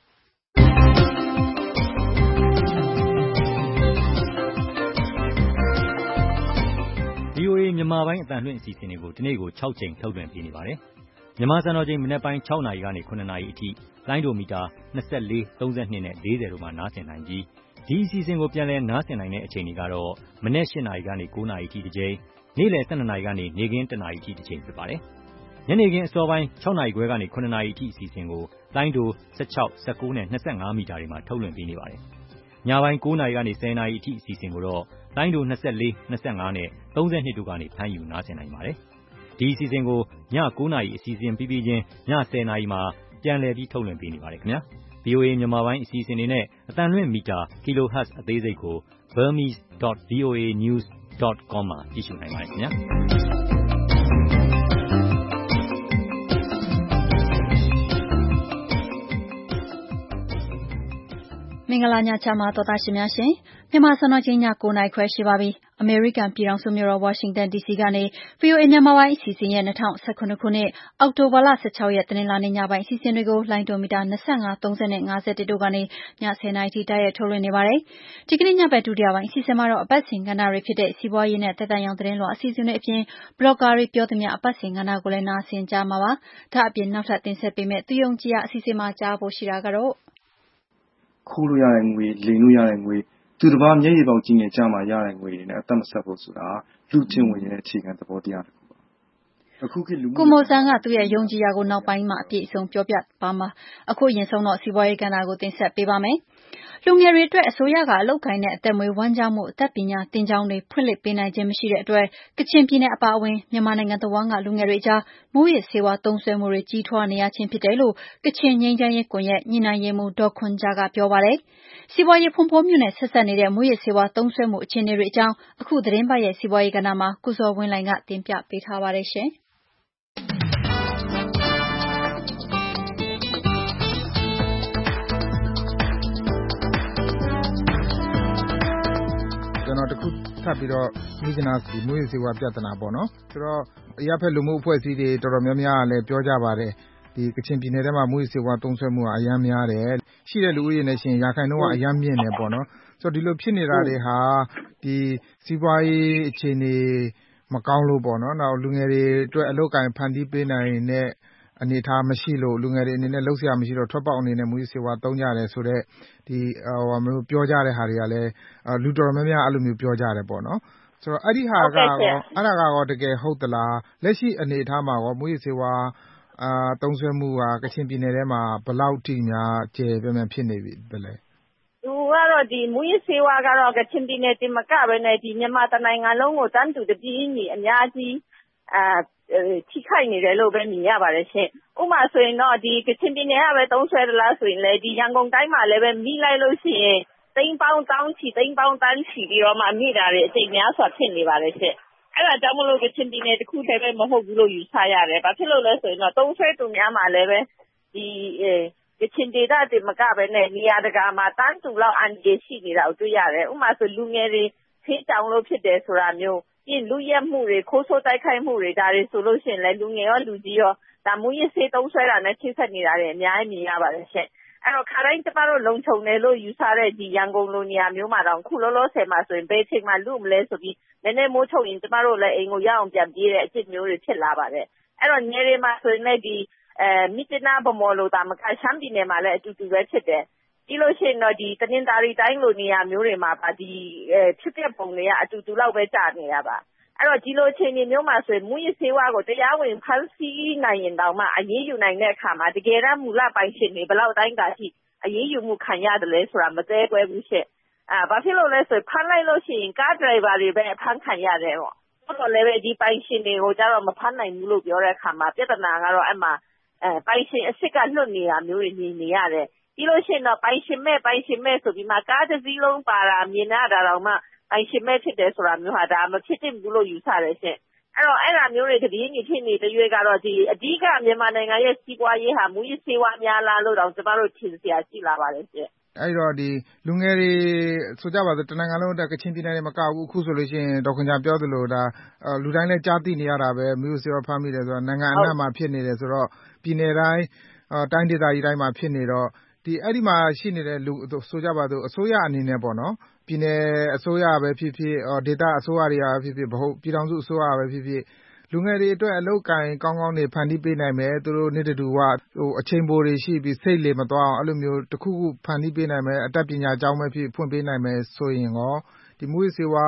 VOA မြန်မာပိုင်းအသံလွှင့်အစီအစဉ်တွေကိုဒီနေ့ကို6ကြိမ်ထုတ်လွှင့်ပေးနေပါတယ်။မြန်မာစံတော်ချိန်မနက်ပိုင်း6နာရီကနေ9နာရီအထိလိုင်းဒိုမီတာ24, 32နဲ့40တို့မှာနားဆင်နိုင်ပြီးဒီအစီအစဉ်ကိုပြန်လည်နားဆင်နိုင်တဲ့အချိန်တွေကတော့မနက်8နာရီကနေ9နာရီအထိတစ်ကြိမ်နေ့လယ် 12 နာရီကနေ နေ့ခင်း 1 နာရီအထိတစ်ချိန်ဖြစ်ပါတယ်။ညနေခင်းအစောပိုင်း 6 နာရီခွဲကနေ 9 နာရီအထိအစီအစဉ်ကိုလိုင်းတို16, 19 နဲ့ 25 မီတာတွေမှာထုတ်လွှင့်ပေးနေပါတယ်။ညပိုင်း 9 နာရီကနေ 10 နာရီအထိအစီအစဉ်ကိုတော့လိုင်းတို24, 25 နဲ့ 32 တို့ကနေဖမ်းယူနားဆင်နိုင်ပါတယ်။ဒီအစီအစဉ်ကိုည 9 နာရီအစီအစဉ်ပြီးပြီးချင်းည 10 နာရီမှာပြန်လည်ပြီးထုတ်လွှင့်ပေးနေပါတယ်ခင်ဗျာ။ VOA မြန်မာပိုင်းအစီအစဉ်တွေနဲ့အသံလွှင့်မီတာ kilohertz အသေးစိတ်ကို burmese.voanews.com မှာကြည့်ရှုနိုင်ပါတယ်ခင်ဗျာ။မင်္ဂလာညချမ်းပါသောသားရှင်များရှင်မြန်မာစံတော်ချိန်ည 9 နာရီခွဲရှိပါပြီ။အမေရိကန်ပြည်ထောင်စုမြို့တော်ဝါရှင်တန် DC ကနေ VOA မြန်မာပိုင်းအစီအစဉ်ရဲ့2019ခုနှစ်အောက်တိုဘာလ16ရက်တနင်္လာနေ့ညပိုင်းအစီအစဉ်တွေကိုလိုင်းဒိုမီတာ25, 30နဲ့ 51တို့ကနေည10 နာရီထိတိုက်ရိုက်ထုတ်လွှင့်နေပါတယ်။ဒီကနေ့ညဘက်ဒုတိယပိုင်းအစီအစဉ်မှာတော့အပတ်စဉ်ကဏ္ဍတွေဖြစ်တဲ့စီးပွားရေးနဲ့သက်သက်ရောင်သတင်းလွှာအစီအစဉ်တွေအပြင်ဘလော့ဂါတွေပြောသမျှအပတ်စဉ်ကဏ္ဍကိုလည်းနားဆင်ကြမှာပါ။ဒါအပြင်နောက်ထပ်တင်ဆက်ပေးမယ့်သူယုံကြည်ရာအစီအစဉ်မှာကြားဖို့ရှိတာကတော့ခိုးလို့ရတဲ့ငွေလိမ်လို့ရတဲ့ငွေသူတစ်ပါးမျက်ရည်ပေါက်ကြီးငယ်ကြမှာရတဲ့ငွေတွေနဲ့အသက်မဆက်ဖို့ဆိုတာလူချင်းဝင်ရဲ့အခြေခံသဘောတရားတစ်ခုပါအခုခေတ်လူကိုမိုဆန်ကသူ့ရဲ့ယုံကြည်ရာကိုနောက်ပိုင်းမှာအပြည့်အစုံပြောပြပါမှာအခုရင်ဆုံးတော့စီးပွားရေးကဏ္ဍကိုတင်ဆက်ပေးပါမယ်လူငယ်တွေအတွက်အစိုးရကအလုပ်ကိုင်းတဲ့အသက်မွေးဝမ်းကြောင်းမှုအသက်ပညာသင်ကျောင်းတွေဖွင့်လှစ်ပေးနိုင်ခြင်းမရှိတဲ့အတွက်ကချင်ပြည်နယ်အပါအဝင်မြန်မာနိုင်ငံတဝန်းကလူငယ်တွေကြားမူရစ်ဆေးဝါးသုံးစွဲမှုတွေကြီးထွားနေရခြင်းဖြစ်တယ်လို့ကချင်ငြိမ်းချမ်းရေးကွန်ရက်ညီနိုင်ရေးမှူးဒေါ်ခွန်ဂျာကပြောပါတယ်စီးပွားရေးဖွံ့ဖြိုးမှုနဲ့ဆက်စပ်နေတဲ့မူရစ်ဆေးဝါးသုံးစွဲမှုအခြေအနေတွေအကြောင်းအခုသတင်းပတ်ရဲ့စီးပွားရေးကဏ္ဍမှာကုစောဝင်းလှိုင်ကတင်ပြပေးထားပါတယ်ရှင်ကျွန်တော်တခုထပ်ပြီးတော့မိကျနာစီမွေးစေဝါပြဿနာပေါ့နော်ဆိုတော့အရာဖက်လူမှုအဖွဲ့အစည်းတွေတော်တော်များများကလည်းပြောကြပါတယ်ဒီကချင်ပြည်နယ်ထဲမှာမွေးစေဝါသုံးစွဲမှုကအများများတယ်ရှိတဲ့လူဦးရေနဲ့ရှင်ရာခိုင်နှုန်းကအများမြင့်တယ်ပေါ့နော်ဆိုတော့ဒီလိုဖြစ်နေတာတွေဟာဒီစီးပွားရေးအခြေအနေမကောင်းလို့ပေါ့နော်နောက်လူငယ်တွေအတွက်အလုပ်ကိုင်ဖန်တီးပေးနိုင်တဲ့အနေအထားမရှိလို့လူငယ်တွေအနေနဲ့လှုပ်ရှားမရှိတော့ထွက်ပေါက်အနေနဲ့မူးစေဝါသုံးကြတယ်ဆိုတော့ဒီမျိုးပြောကြတဲ့ဟာတွေကလည်းလူတော်များများအဲ့လိုမျိုးပြောကြတယ်ပေါ့နော်ဆိုတော့အဲ့ဒီဟာကရောတကယ်ဟုတ်သလားလက်ရှိအနေအထားမှာရောမူးစေဝါသုံးစွဲမှုကကချင်ပြည်နယ်ထဲမှာဘယ်လောက်ထိများကျေပြန့်ဖြစ်နေပြီလဲသူကတော့ဒီမူးယစ်ဆေးဝါးကတော့ကချင်ပြည်နယ်တင်မကပဲနဲ့ဒီမြန်မာတနိုင်ငံလုံးကိုတန်းတူတပြေးညီအများကြီးထိခိုက်နေတယ်လို့ပဲမြင်ရပါတယ်ရှင်။ဥပမာဆိုရင်တော့ဒီကချင်ပြည်နယ်ကပဲသုံးစွဲသလားဆိုရင်လေဒီရန်ကုန်တိုင်းမှာလည်းပဲမိလိုက်လို့ရှိရင်သိန်းပေါင်းတောင်းချီသိန်းပေါင်းတန်းချီပြီးတော့မှမိတာတွေအကျိန်များစွာဖြစ်နေပါတယ်ရှင်။အဲ့ဒါကြောင့်မလို့ကချင်ပြည်နယ်တစ်ခုတည်းပဲမဟုတ်ဘူးလို့ယူဆရတယ်။ဘာဖြစ်လို့လဲဆိုရင်တော့သုံးစွဲသူများမှာလည်းပဲဒီကချင်ဒေသတွေမကပဲနဲ့နေရာတကာမှာတန်းတူလောက်အန်ဂျီရှိနေတာကိုတွေ့ရတယ်။ဥပမာဆိုလူငယ်တွေဖေးတောင်လို့ဖြစ်တယ်ဆိုတာမျိုးပြင်လူရက်မှုတွေခိုးဆိုးတိုက်ခိုက်မှုတွေဒါတွေဆိုလို့ရှိရင်လည်းလူငယ်ရောလူကြီးရောဒါမူရစ်ဆေးသုံးစွဲတာနဲ့ချိတ်ဆက်နေတာတွေအများကြီးမြင်ရပါတယ်ရှင့်။အဲ့တော့ခါတိုင်းကျမတို့လုံခြုံတယ်လို့ယူဆတဲ့ဒီရန်ကုန်လိုနေရာမျိုးမှာတော့ခုလောလောဆယ်မှာဆိုရင်ဘယ်ချိန်မှလူမလဲဆိုပြီးနည်းနည်းမိုးချုပ်ရင်ကျမတို့လည်းအိမ်ကိုရအောင်ပြန်ပြေးတဲ့အဖြစ်မျိုးတွေဖြစ်လာပါတယ်။အဲ့တော့ငယ်တွေမှာဆိုရင်လည်းဒီမြစ်တနာဗမော်လိုတာမကရှမ်းပြည်နယ်မှာလည်းအတူတူပဲဖြစ်တယ်။ပြီးလို့ရှိရင်တော့ဒီတနင်္သာရီတိုင်းလိုနေရာမျိုးတွေမှာပါဒီဖြစ်တဲ့ပုံတွေကအတူတူလောက်ပဲကြာနေတာပါ။အဲ့တော့ဒီလိုအခြေအနေမျိုးမှာဆိုရင်မူရစ်ဆေးဝါးကိုတရားဝင်ဖမ်းဆီးနိုင်ရင်တောင်မှအရေးယူနိုင်တဲ့အခါမှာတကယ်တမ်းမူလပိုင်ရှင်တွေဘယ်လောက်တိုင်းတာရှိအရေးယူမှုခံရတယ်လဲဆိုတာမသေးကွဲဘူးရှင့်။ဘာဖြစ်လို့လဲဆိုရင်ဖမ်းလိုက်လို့ရှိရင်ကားဒရိုင်ဘာတွေပဲအဖမ်းခံရတယ်ပေါ့။ဟုတ်တော့လည်းပဲဒီပိုင်ရှင်တွေကိုကြတော့မဖမ်းနိုင်ဘူးလို့ပြောတဲ့အခါမှာပြဿနာကတော့အဲ့မှာပိုင်ရှင်အစ်စ်ကလွတ်နေတာမျိုးတွေမြင်နေရတယ်။ပြီးလို့ရှိရင်တော့ပိုင်ရှင်မဲ့ဆိုပြီးမှကားတစ်စီးလုံးပါတာမြင်ရတာတော့မှပိုင်ရှင်မဲ့ဖြစ်တယ်ဆိုတာမျိုးဟာဒါမဖြစ်သင့်ဘူးလို့ယူဆတယ်ရှင့်။အဲ့တော့အဲ့ဒါမျိုးတွေတပြေးညီဖြစ်နေတဲ့ရွေးကတော့ဒီအဓိကမြန်မာနိုင်ငံရဲ့စီးပွားရေးဟာမူရစ်ဆေးဝါးများလားလို့တော့ကျမတို့ထင်စရာရှိလာပါတယ်ရှင့်။အဲ့တော့ဒီလူငယ်တွေဆိုကြပါစို့တနင်္ဂနွေလုံးကချင်ပြည်နယ်တွေမကဘူးအခုဆိုလို့ရှိရင်ဒေါက်ခွန်ကြာပြောသလိုဒါလူတိုင်းလည်းကြားသိနေရတာပဲမူရစ်ဆေးဝါးဖမ်းမိတယ်ဆိုတော့နိုင်ငံအနှံ့မှာဖြစ်နေတယ်ဆိုတော့ပြည်နယ်တိုင်းတိုင်းဒေသကြီးတိုင်းမှာဖြစ်နေတော့ဒီအဲ့ဒီမှာရှိနေတဲ့လူဆိုကြပါစို့အစိုးရအနေနဲ့ပေါ့နော်ပြည်နယ်အစိုးရပဲဖြစ်ဖြစ်ဒေသအစိုးရတွေကဖြစ်ဖြစ်ပြည်ထောင်စုအစိုးရပဲဖြစ်ဖြစ်လူငယ်တွေအတွက်အလုပ်ကိုင်ကောင်းကောင်းတွေဖန်တီးပေးနိုင်မယ်သူတို့နေ့တူအချိန်ပိုတွေရှိပြီးစိတ်လေမသွားအောင်အဲ့လိုမျိုးတစ်ခုခုဖန်တီးပေးနိုင်မယ်အတတ်ပညာကျောင်းပဲဖြစ်ဖွင့်ပေးနိုင်မယ်ဆိုရင်ရောဒီမူရစ်ဆေးဝါး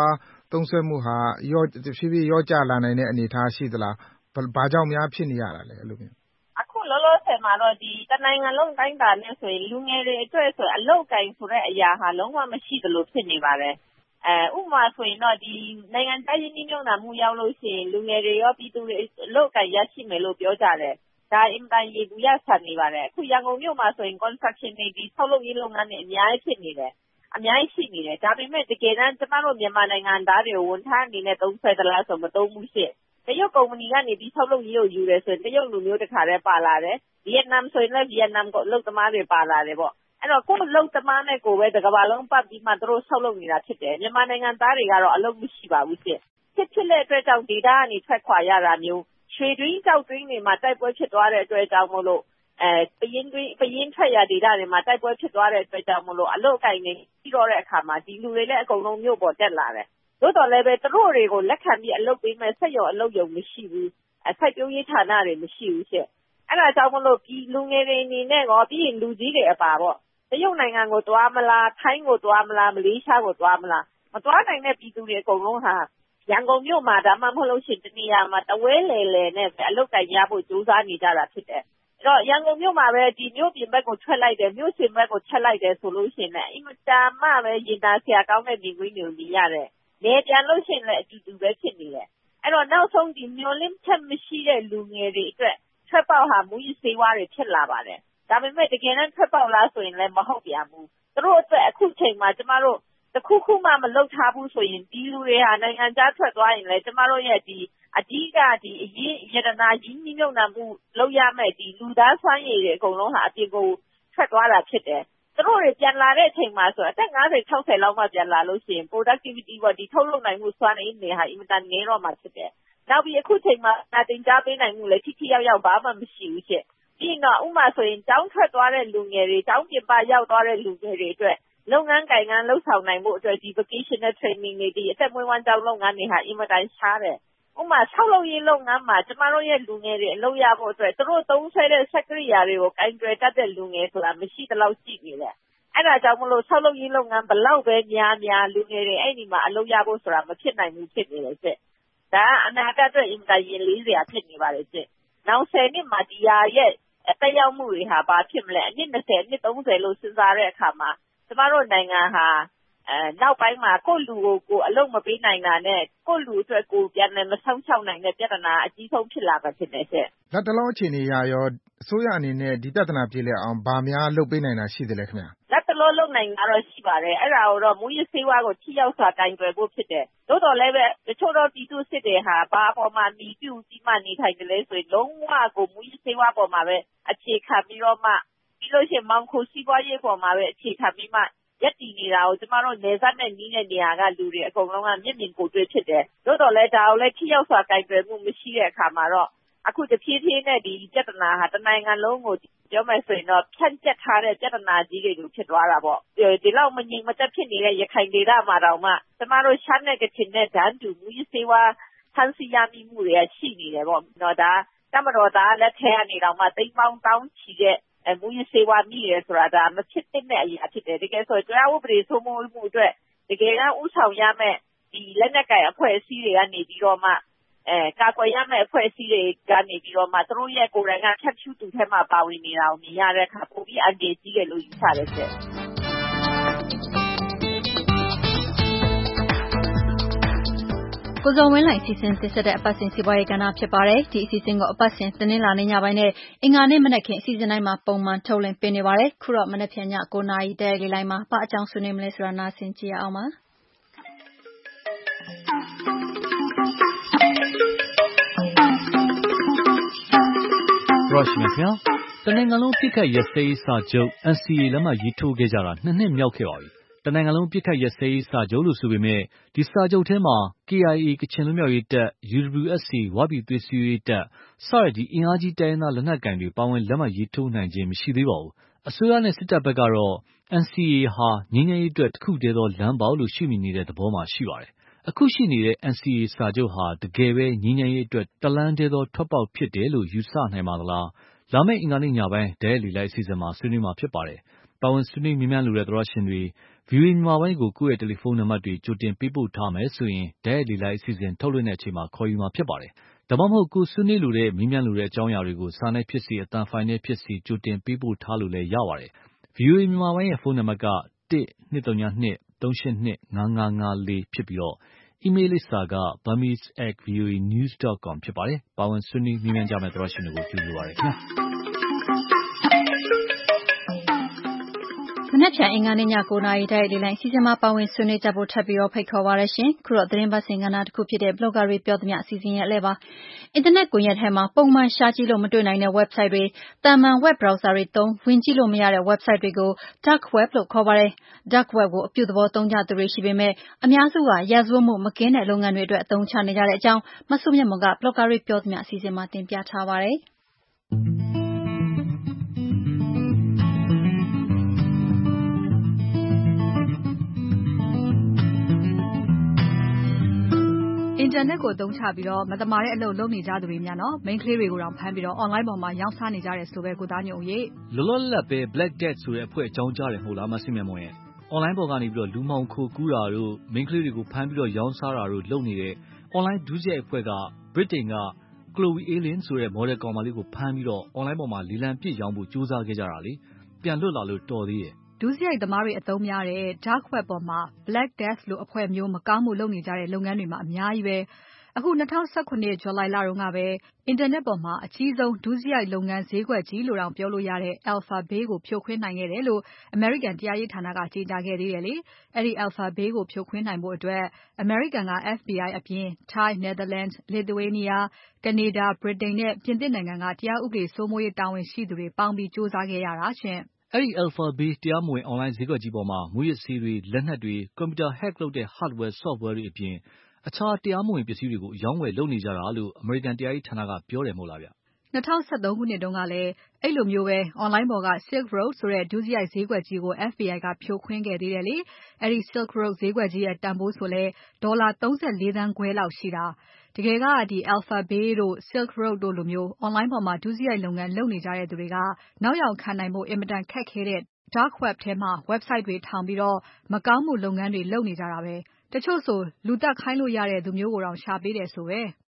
သုံးစွဲမှုဟာတဖြည်းဖြည်းလျော့ကျလာနိုင်တဲ့အနေအထားရှိသလားဘာကြောင့်များဖြစ်နေရတာလဲအဲ့လိုမျိုးအခုလောလောဆယ်မှာတော့ဒီတနိုင်ငံလုံးတိုင်းတာနဲ့ဆိုရင်လူငယ်တွေအတွက်ဆိုအလောက်ကိုင်းဆိုတဲ့အရာဟာလုံးဝမရှိသလိုဖြစ်နေပါတယ်ဥပမာဆိုရင်တော့ဒီနိုင်ငံသားရင်းနှီးမြှုပ်နှံမှုရောက်လို့ရှိရင်လူငယ်တွေရောပြည်သူတွေအလောက်ကိုင်းရရှိမယ်လို့ပြောကြတယ်ဒါအင်တန်ရေကူရဆန်နေပါတယ်အခုရန်ကုန်မြို့မှာဆိုရင် construction တွေဒီဆောက်လုပ်ရေးလုပ်ငန်းတွေအများကြီးဖြစ်နေတယ်အများကြီးရှိနေတယ်ဒါပေမဲ့တကယ်တမ်းကျမတို့မြန်မာနိုင်ငံသားတွေကိုဝန်ထမ်းအနေနဲ့သုံးဆွဲသလားဆိုမသုံးဘူးရှင့်တရုတ်ကုမ္ပဏီကနေဒီဆောက်လုပ်ရေးကိုယူတယ်ဆိုရင်တရုတ်လူမျိုးတစ်ခါတည်းပါလာတယ်ဗီယက်နမ်ဆိုရင်လည်းဗီယက်နမ်ကအလုပ်သမားတွေပါလာတယ်ပေါ့အဲ့တော့ကိုယ်အလုပ်သမားနဲ့ကိုယ်ပဲတစ်ကမ္ဘာလုံးပတ်ပြီးမှသူတို့ဆောက်လုပ်နေတာဖြစ်တယ်မြန်မာနိုင်ငံသားတွေကတော့အလုပ်မရှိပါဘူးရှင့်ဖြစ်တဲ့အတွက်ကြောင့်ဒေတာကနေထွက်ခွာရတာမျိုးရွှေတွင်းကြောက်တွင်းတွေမှာတိုက်ပွဲဖြစ်သွားတဲ့အတွက်ကြောင့်မို့လို့ပယင်းထွက်ရဒေတာတွေမှာတိုက်ပွဲဖြစ်သွားတဲ့အတွက်ကြောင့်မို့လို့အလုပ်အကိုင်တွေပြီးတော့တဲ့အခါမှာဒီလူတွေလည်းအကုန်လုံးမြို့ပေါ်တက်လာတယ်သို့တော်လည်းပဲသူတို့တွေကိုလက်ခံပြီးအလုပ်ပေးမဲ့ဆက်ရော်အလုပ်ရုံမရှိဘူးစိုက်ပျိုးရေးဌာနတွေမရှိဘူးရှင့်အဲ့ဒါကြောင့်မလို့ဒီလူငယ်တွေအနေနဲ့ရောပြီးရင်လူကြီးတွေအပါပေါ့တရုတ်နိုင်ငံကိုသွားမလားထိုင်းကိုသွားမလားမလေးရှားကိုသွားမလားမသွားနိုင်တဲ့ပြည်သူတွေအကုန်လုံးဟာရန်ကုန်မြို့မှာဒါမှမဟုတ်လို့ရှိရင်တနေရာမှာတဝဲလေနဲ့အလုပ်ကိုင်ရဖို့ကြိုးစားနေကြတာဖြစ်တယ်အဲ့တော့ရန်ကုန်မြို့မှာပဲဒီမြို့ပြင်ဘက်ကိုထွက်လိုက်တယ်မြို့စင်ဘက်ကိုချက်လိုက်တယ်ဆိုလို့ရှိရင်လည်းအင်မတန်မှပဲရင်သားဆရာကောင်းတဲ့မြင်ကွင်းတွေကိုမြင်ရတယ်နေပြန်လို့ရှိရင်လည်းအတူတူပဲဖြစ်နေတယ်အဲ့တော့နောက်ဆုံးဒီမျိုးလင်းချက်မရှိတဲ့လူငယ်တွေအတွက်ထွက်ပေါက်ဟာမူရစေးဝါးတွေဖြစ်လာပါတယ်ဒါပေမဲ့တကယ်တမ်းထွက်ပေါက်လားဆိုရင်လည်းမဟုတ်ပြန်ဘူးသူတို့အတွက်အခုချိန်မှာကျမတို့တခုခုမှမလုပ်ထားဘူးဆိုရင်ဒီလူတွေဟာနိုင်ငံခြားထွက်သွားရင်လည်းကျမတို့ရဲ့ဒီအဓိကဒီအရေးရတနာကြီးမြုပ်နှံမှုလုပ်ရမယ်ဒီလူသားစွမ်းရည်တွေအကုန်လုံးဟာအပြင်ကိုထွက်သွားတာဖြစ်တယ်သူတို့တွေပြန်လာတဲ့အချိန်မှာဆိုအသက်50 60လောက်မှပြန်လာလို့ရှိရင် productivity ပေါ့ဒီထုတ်လုပ်နိုင်မှုစွမ်းရည်တွေဟာအင်မတန်ငယ်တော့မှဖြစ်တယ်နောက်ပြီးအခုချိန်မှာတင်ကြားပေးနိုင်မှုလည်းထိထိရောက်ဘာမှမရှိဘူးရှင့်ပြီးတော့ဥမာဆိုရင်ကျောင်းထွက်သွားတဲ့လူငယ်တွေကျောင်းပြင်ပရောက်သွားတဲ့လူငယ်တွေအတွက်လုပ်ငန်းကိုင်ငန်းလှုပ်ဆောင်နိုင်မှုအတွက်ဒီ vocational training တွေဒီအသက်မွေးဝမ်းကြောင်းလုပ်ငန်းတွေဟာအင်မတန်ရှားတယ်ဥမာဆောက်လုပ်ရေးလုပ်ငန်းမှာကျမတို့ရဲ့လူငယ်တွေအလုပ်ရဖို့အတွက်သူတို့သုံးဆွဲတဲ့စက်ကရိယာတွေကိုကင်တွယ်တတ်တဲ့လူငယ်ဆိုတာမရှိသလောက်ရှိနေတယ်အဲ့ဒါကြောင့်မလို့ဆောက်လုပ်ရေးလုပ်ငန်းဘလောက်ပဲများလူငယ်တွေအဲ့ဒီမှာအလုပ်ရဖို့ဆိုတာမဖြစ်နိုင်ဘူးဖြစ်နေတယ်ကျဒါအနာဂတ်အတွက်အင်မတန်ရင်လေးစရာဖြစ်နေပါတယ်ကျနောက်10နှစ်မှာဒီဟာရဲ့တက်ရောက်မှုတွေဟာဘာဖြစ်မလဲအနည်း20အနည်း30လို့စဉ်းစားတဲ့အခါမှာကျမတို့နိုင်ငံဟာနောက်ပိုင်းမှာကိုယ့်လူကိုအလုပ်မပေးနိုင်တာနဲ့ကိုယ့်လူအတွက်ကိုပြန်လည်းမဆောင်ချောက်နိုင်တဲ့ပြဿနာအကြီးဆုံးဖြစ်လာပါဖြစ်တယ်ရှင့်။လက်တလုံးအခြေအနေရရောအစိုးရအနေနဲ့ဒီပြဿနာပြေလည်အောင်ဗာများလုပ်ပေးနိုင်တာရှိတယ်လေခင်ဗျာ။လက်တလုံးလုပ်နိုင်တာတော့ရှိပါတယ်။အဲ့ဒါကိုတော့မူရစေးဝါးကိုထိရောက်စွာကင်တွယ်ဖို့ဖြစ်တယ်။သို့တော်လည်းပဲတချို့တော့ပြည်သူစစ်တွေဟာဘာအပေါ်မှာမီပြုစီမနေထိုင်တယ်လဲဆိုရင်လုံးဝကိုမူရစေးဝါးပေါ်မှာပဲအခြေခံပြီးတော့မှပြီးလို့ရှိရင်မောင်ခိုစီးပွားရေးပေါ်မှာပဲအခြေခံပြီးမှရက်တည်နေတာကိုကျမတို့နေဆက်နဲ့နီးတဲ့နေရာကလူတွေအကုန်လုံးကမျက်မြင်ကိုယ်တွေ့ဖြစ်တယ်။သို့တော်လည်းဒါကိုလည်းထိရောက်စွာကင်တွယ်မှုမရှိတဲ့အခါမှာတော့အခုတဖြည်းဖြည်းနဲ့ဒီပြဿနာဟာတနိုင်ငံလုံးကိုပြောမယ်ဆိုရင်တော့ဖြန့်ကျက်ထားတဲ့ပြဿနာကြီးတွေလိုဖြစ်သွားတာပေါ့။ဒီလောက်မငြိမ်မသက်ဖြစ်နေတဲ့ရခိုင်ဒေသမှာတောင်မှကျမတို့ရှမ်းနဲ့ကချင်နဲ့တန်းတူမူရစေးဝါးဖန်ဆီးရမိမှုတွေကရှိနေတယ်ပေါ့။ဒါတမတော်သားလက်ထက်ကနေတောင်မှတိမ်ပေါင်းတောင်းချီတဲ့မူရစေးဝါးမိရဲဆိုတာဒါမဖြစ်တဲ့အရာဖြစ်တယ်တကယ်ဆိုတရားဥပဒေစိုးမိုးမှုအတွက်တကယ်ကဥဆောင်ရမယ့်ဒီလက်နက်ကိုင်အဖွဲ့အစည်းတွေကနေပြီးတော့မှကာကွယ်ရမယ့်အဖွဲ့အစည်းတွေကနေပြီးတော့မှသူတို့ရဲ့ကိုယ်တိုင်ကဖြတ်ဖြူးသူထဲမှာပါဝင်နေတာကိုမြင်ရတဲ့အခါပိုပြီးအန္တရာယ်ကြီးတယ်လို့ယူဆတယ်ဆက်ကိုဇော်ဝင်းလှိုင်စီစဉ်တင်ဆက်တဲ့အပတ်စဉ်စီးပွားရေးကဏ္ဍဖြစ်ပါတယ်။ဒီအစီအစဉ်ကိုအပတ်စဉ်တင်းလာနေ့ညပိုင်းနဲ့အင်္ဂါနေ့မနက်ခင်းအစီအစဉ်တိုင်းမှာပုံမှန်ထုတ်လွှင့်ပေးနေပါတယ်။ခုတော့မနက်ဖြန်ည9:00နာရီတဲ့လေးလိုင်းမှာဘာအကြောင်းဆွေးနွေးမလဲဆိုတာနားဆင်ကြည့်ရအောင်ပါ။ရုရှားခင်ဗျာတနိုင်ငံလုံးပြစ်ခတ်ရစဲရေးစာချုပ် NCA လက်မှတ်ရေးထိုးခဲ့ကြတာ2 နှစ်မြောက်ခဲ့ပါပြီ။တနိုင်ငံလုံးပြစ်ခတ်ရစဲရေးစာချုပ်လို့ဆိုပေမဲ့ဒီစာချုပ်ထဲမှာ KIA ကချင်လွတ်မြောက်ရေးတပ် UWSA ဝပြည်သွေးစည်းရေးတပ်စတဲ့အင်အားကြီးတိုင်းရင်းသားလက်နက်ကိုင်တွေပါဝင်လက်မှတ်ရေးထိုးနိုင်ခြင်းမရှိသေးပါဘူး။အစိုးရနဲ့စစ်တပ်ဘက်ကတော့ NCA ဟာငြိမ်းချမ်းရေးအတွက်တစ်ခုတည်းသောလမ်းပေါက်လို့ရှုမြင်နေတဲ့သဘောမှာရှိပါတယ်။အခုရှိနေတဲ့ NCA စာချုပ်ဟာတကယ်ပဲငြိမ်းချမ်းရေးအတွက်တလမ်းတည်းသောထွက်ပေါက်ဖြစ်တယ်လို့ယူဆနိုင်ပါသလား။လာမယ့်အင်္ဂါနေ့ညပိုင်းဒဲလေလိုက်အစီအစဉ်မှာဆွေးနွေးမှာဖြစ်ပါတယ်။ပါဝင်ဆွေးနွေးမြင်မြန်လိုတဲ့သရရှင်တွေ VOA မြန်မာပိုင်းကိုကိုယ့်ရဲ့တယ်လီဖုန်းနံပါတ်တွေကြိုတင်ပေးပို့ထားမယ်ဆိုရင်တိုက်ရိုက်လေလိုက်အစီအစဉ်ထုတ်လွှင့်တဲ့အချိန်မှာခေါ်ယူမှာဖြစ်ပါတယ်။ဒါမှမဟုတ်ကိုဆွေးနွေးလိုတဲ့မြင်မြန်လိုတဲ့အကြောင်းအရာတွေကိုစာနဲ့ဖြစ်စေအသံဖိုင်နဲ့ဖြစ်စေကြိုတင်ပေးပို့ထားလို့လည်းရပါတယ်။ VOA မြန်မာပိုင်းရဲ့ဖုန်းနံပါတ်က1-202-382-5554ဖြစ်ပြီးအီးမေးလ်လိပ်စာက burmese@voanews.com ဖြစ်ပါတယ်။ပါဝင်ဆွေးနွေးမြင်မြန်ကြမယ့်သရရှင်တွေကိုကြိုဆိုပါရစေခင်ဗျာ။မနက်ဖြန်အင်္ဂါနေ့ည9:00နာရီတိုက်လေလိုင်းအစီအစဉ်မှာပါဝင်ဆွေးနွေးကြဖို့ထပ်ပြီးဖိတ်ခေါ်ပါရရှင်။ခုတော့သတင်းပတ်စဉ်ကဏ္ဍတစ်ခုဖြစ်တဲ့ blogger တွေပြောသမျှအစီအစဉ်ရဲ့အလဲပါ။အင်တာနက်ကွန်ရက်ထဲမှာပုံမှန်ရှာကြည့်လို့မတွေ့နိုင်တဲ့ website တွေတာမန် web browser တွေသုံးဝင်ကြည့်လို့မရတဲ့ website တွေကို dark web လို့ခေါ်ပါတယ်။ dark web ကိုအပြုသဘောသုံးကြသူတွေရှိပေမဲ့အများစုကရာဇဝတ်မှုမကင်းတဲ့လုပ်ငန်းတွေအတွက်အသုံးချနေကြတဲ့အကြောင်းမဆုမြတ်မွန်က blogger တွေပြောသမျှအစီအစဉ်မှာတင်ပြထားပါတယ်။အင်တာနက်ကိုအသုံးချပြီးမသမာတဲ့အလုပ်လုပ်နေကြသူတွေများနော်မိန်းကလေးတွေကိုတောင်ဖမ်းပြီး online ပေါ်မှာရောင်းစားနေကြတယ်ဆိုပဲကိုသားညို့ရေလောလောလတ်ပဲ Black Death ဆိုတဲ့အဖွဲ့အကြောင်းကြားတယ်မဟုတ်လားမဆုမြတ်မွန်ရဲ့ online ပေါ်ကနေလူမှောင်ခိုကူးတာတို့မိန်းကလေးတွေကိုဖမ်းပြီးရောင်းစားတာတို့လုပ်နေတဲ့ online ဒုစရိုက်အဖွဲ့က ဗြိတိန်က Chloe Aylin ဆိုတဲ့ model ကောင်မလေးကိုဖမ်းပြီး online ပေါ်မှာလေလံပစ်ရောင်းဖို့ကြိုးစားခဲ့ကြတာလေပြန်လွတ်လာလို့တော်သေးရဲ့ဒုစရိုက်သမားတွေအသုံးများတဲ့ dark web ပေါ်မှာ Black Death လိုအဖွဲ့မျိုးမကောင်းမှုလုပ်နေကြတဲ့လုပ်ငန်းတွေမှာအများကြီးပဲအခု2019 ဇူလိုင်လတုန်းကပဲအင်တာနက်ပေါ်မှာအကြီးဆုံးဒုစရိုက်လုပ်ငန်းဈေးကွက်ကြီးလို့တောင်ပြောလို့ရတဲ့ Alphabay ကိုဖြိုခွင်းနိုင်ခဲ့တယ်လို့အမေရိကန်တရားရေးဌာနကကြေညာခဲ့သေးတယ်လေအဲ့ဒီ Alphabay ကိုဖြိုခွင်းနိုင်ဖို့အတွက်အမေရိကန်က FBI အပြင် Thai, Netherlands, Lithuania, Canada, Britain နဲ့ပြင်သစ်နိုင်ငံကတရားဥပဒေစိုးမိုးရေးတာဝန်ရှိသူတွေပေါင်းပြီးကြိုးစားခဲ့ရတာရှင်အဲ့ဒီ Alphabay တရားမဝင် online ဈေးကွက်ကြီးပေါ်မှာမူရစ်ဆေးတွေလက်နက်တွေကွန်ပျူတာ hack လုပ်တဲ့ hardware software တွေအပြင်အခြားတရားမဝင်ပစ္စည်းတွေကိုအရောင်းဝယ်လုပ်နေကြတာလို့အမေရိကန်တရားရေးဌာနကပြောတယ်မဟုတ်လားဗျ 2013ခုနှစ်တုန်းကလည်းအဲ့လိုမျိုးပဲ online ပေါ်က Silk Road ဆိုတဲ့ဒုစရိုက်ဈေးကွက်ကြီးကို FBI ကဖြိုခွင်းခဲ့သေးတယ်လေအဲ့ဒီ Silk Road ဈေးကွက်ကြီးရဲ့တန်ဖိုးဆိုလဲဒေါ်လာ34သန်းခွဲလောက်ရှိတာတကယ်ကဒီ Alphabay တို့ Silk Road တို့လိုမျိုး online ပေါ်မှာဒုစရိုက်လုပ်ငန်းလုပ်နေကြတဲ့သူတွေကနောက်ယောင်ခံနိုင်ဖို့အင်မတန်ခက်ခဲတဲ့ dark web ထဲမှာ website တွေထောင်ပြီးမကောင်းမှုလုပ်ငန်းတွေလုပ်နေကြတာပဲတချို့ဆိုလူသတ်ခိုင်းလို့ရတဲ့သူမျိုးကိုတောင်ရှာပေးတယ်ဆိုပဲ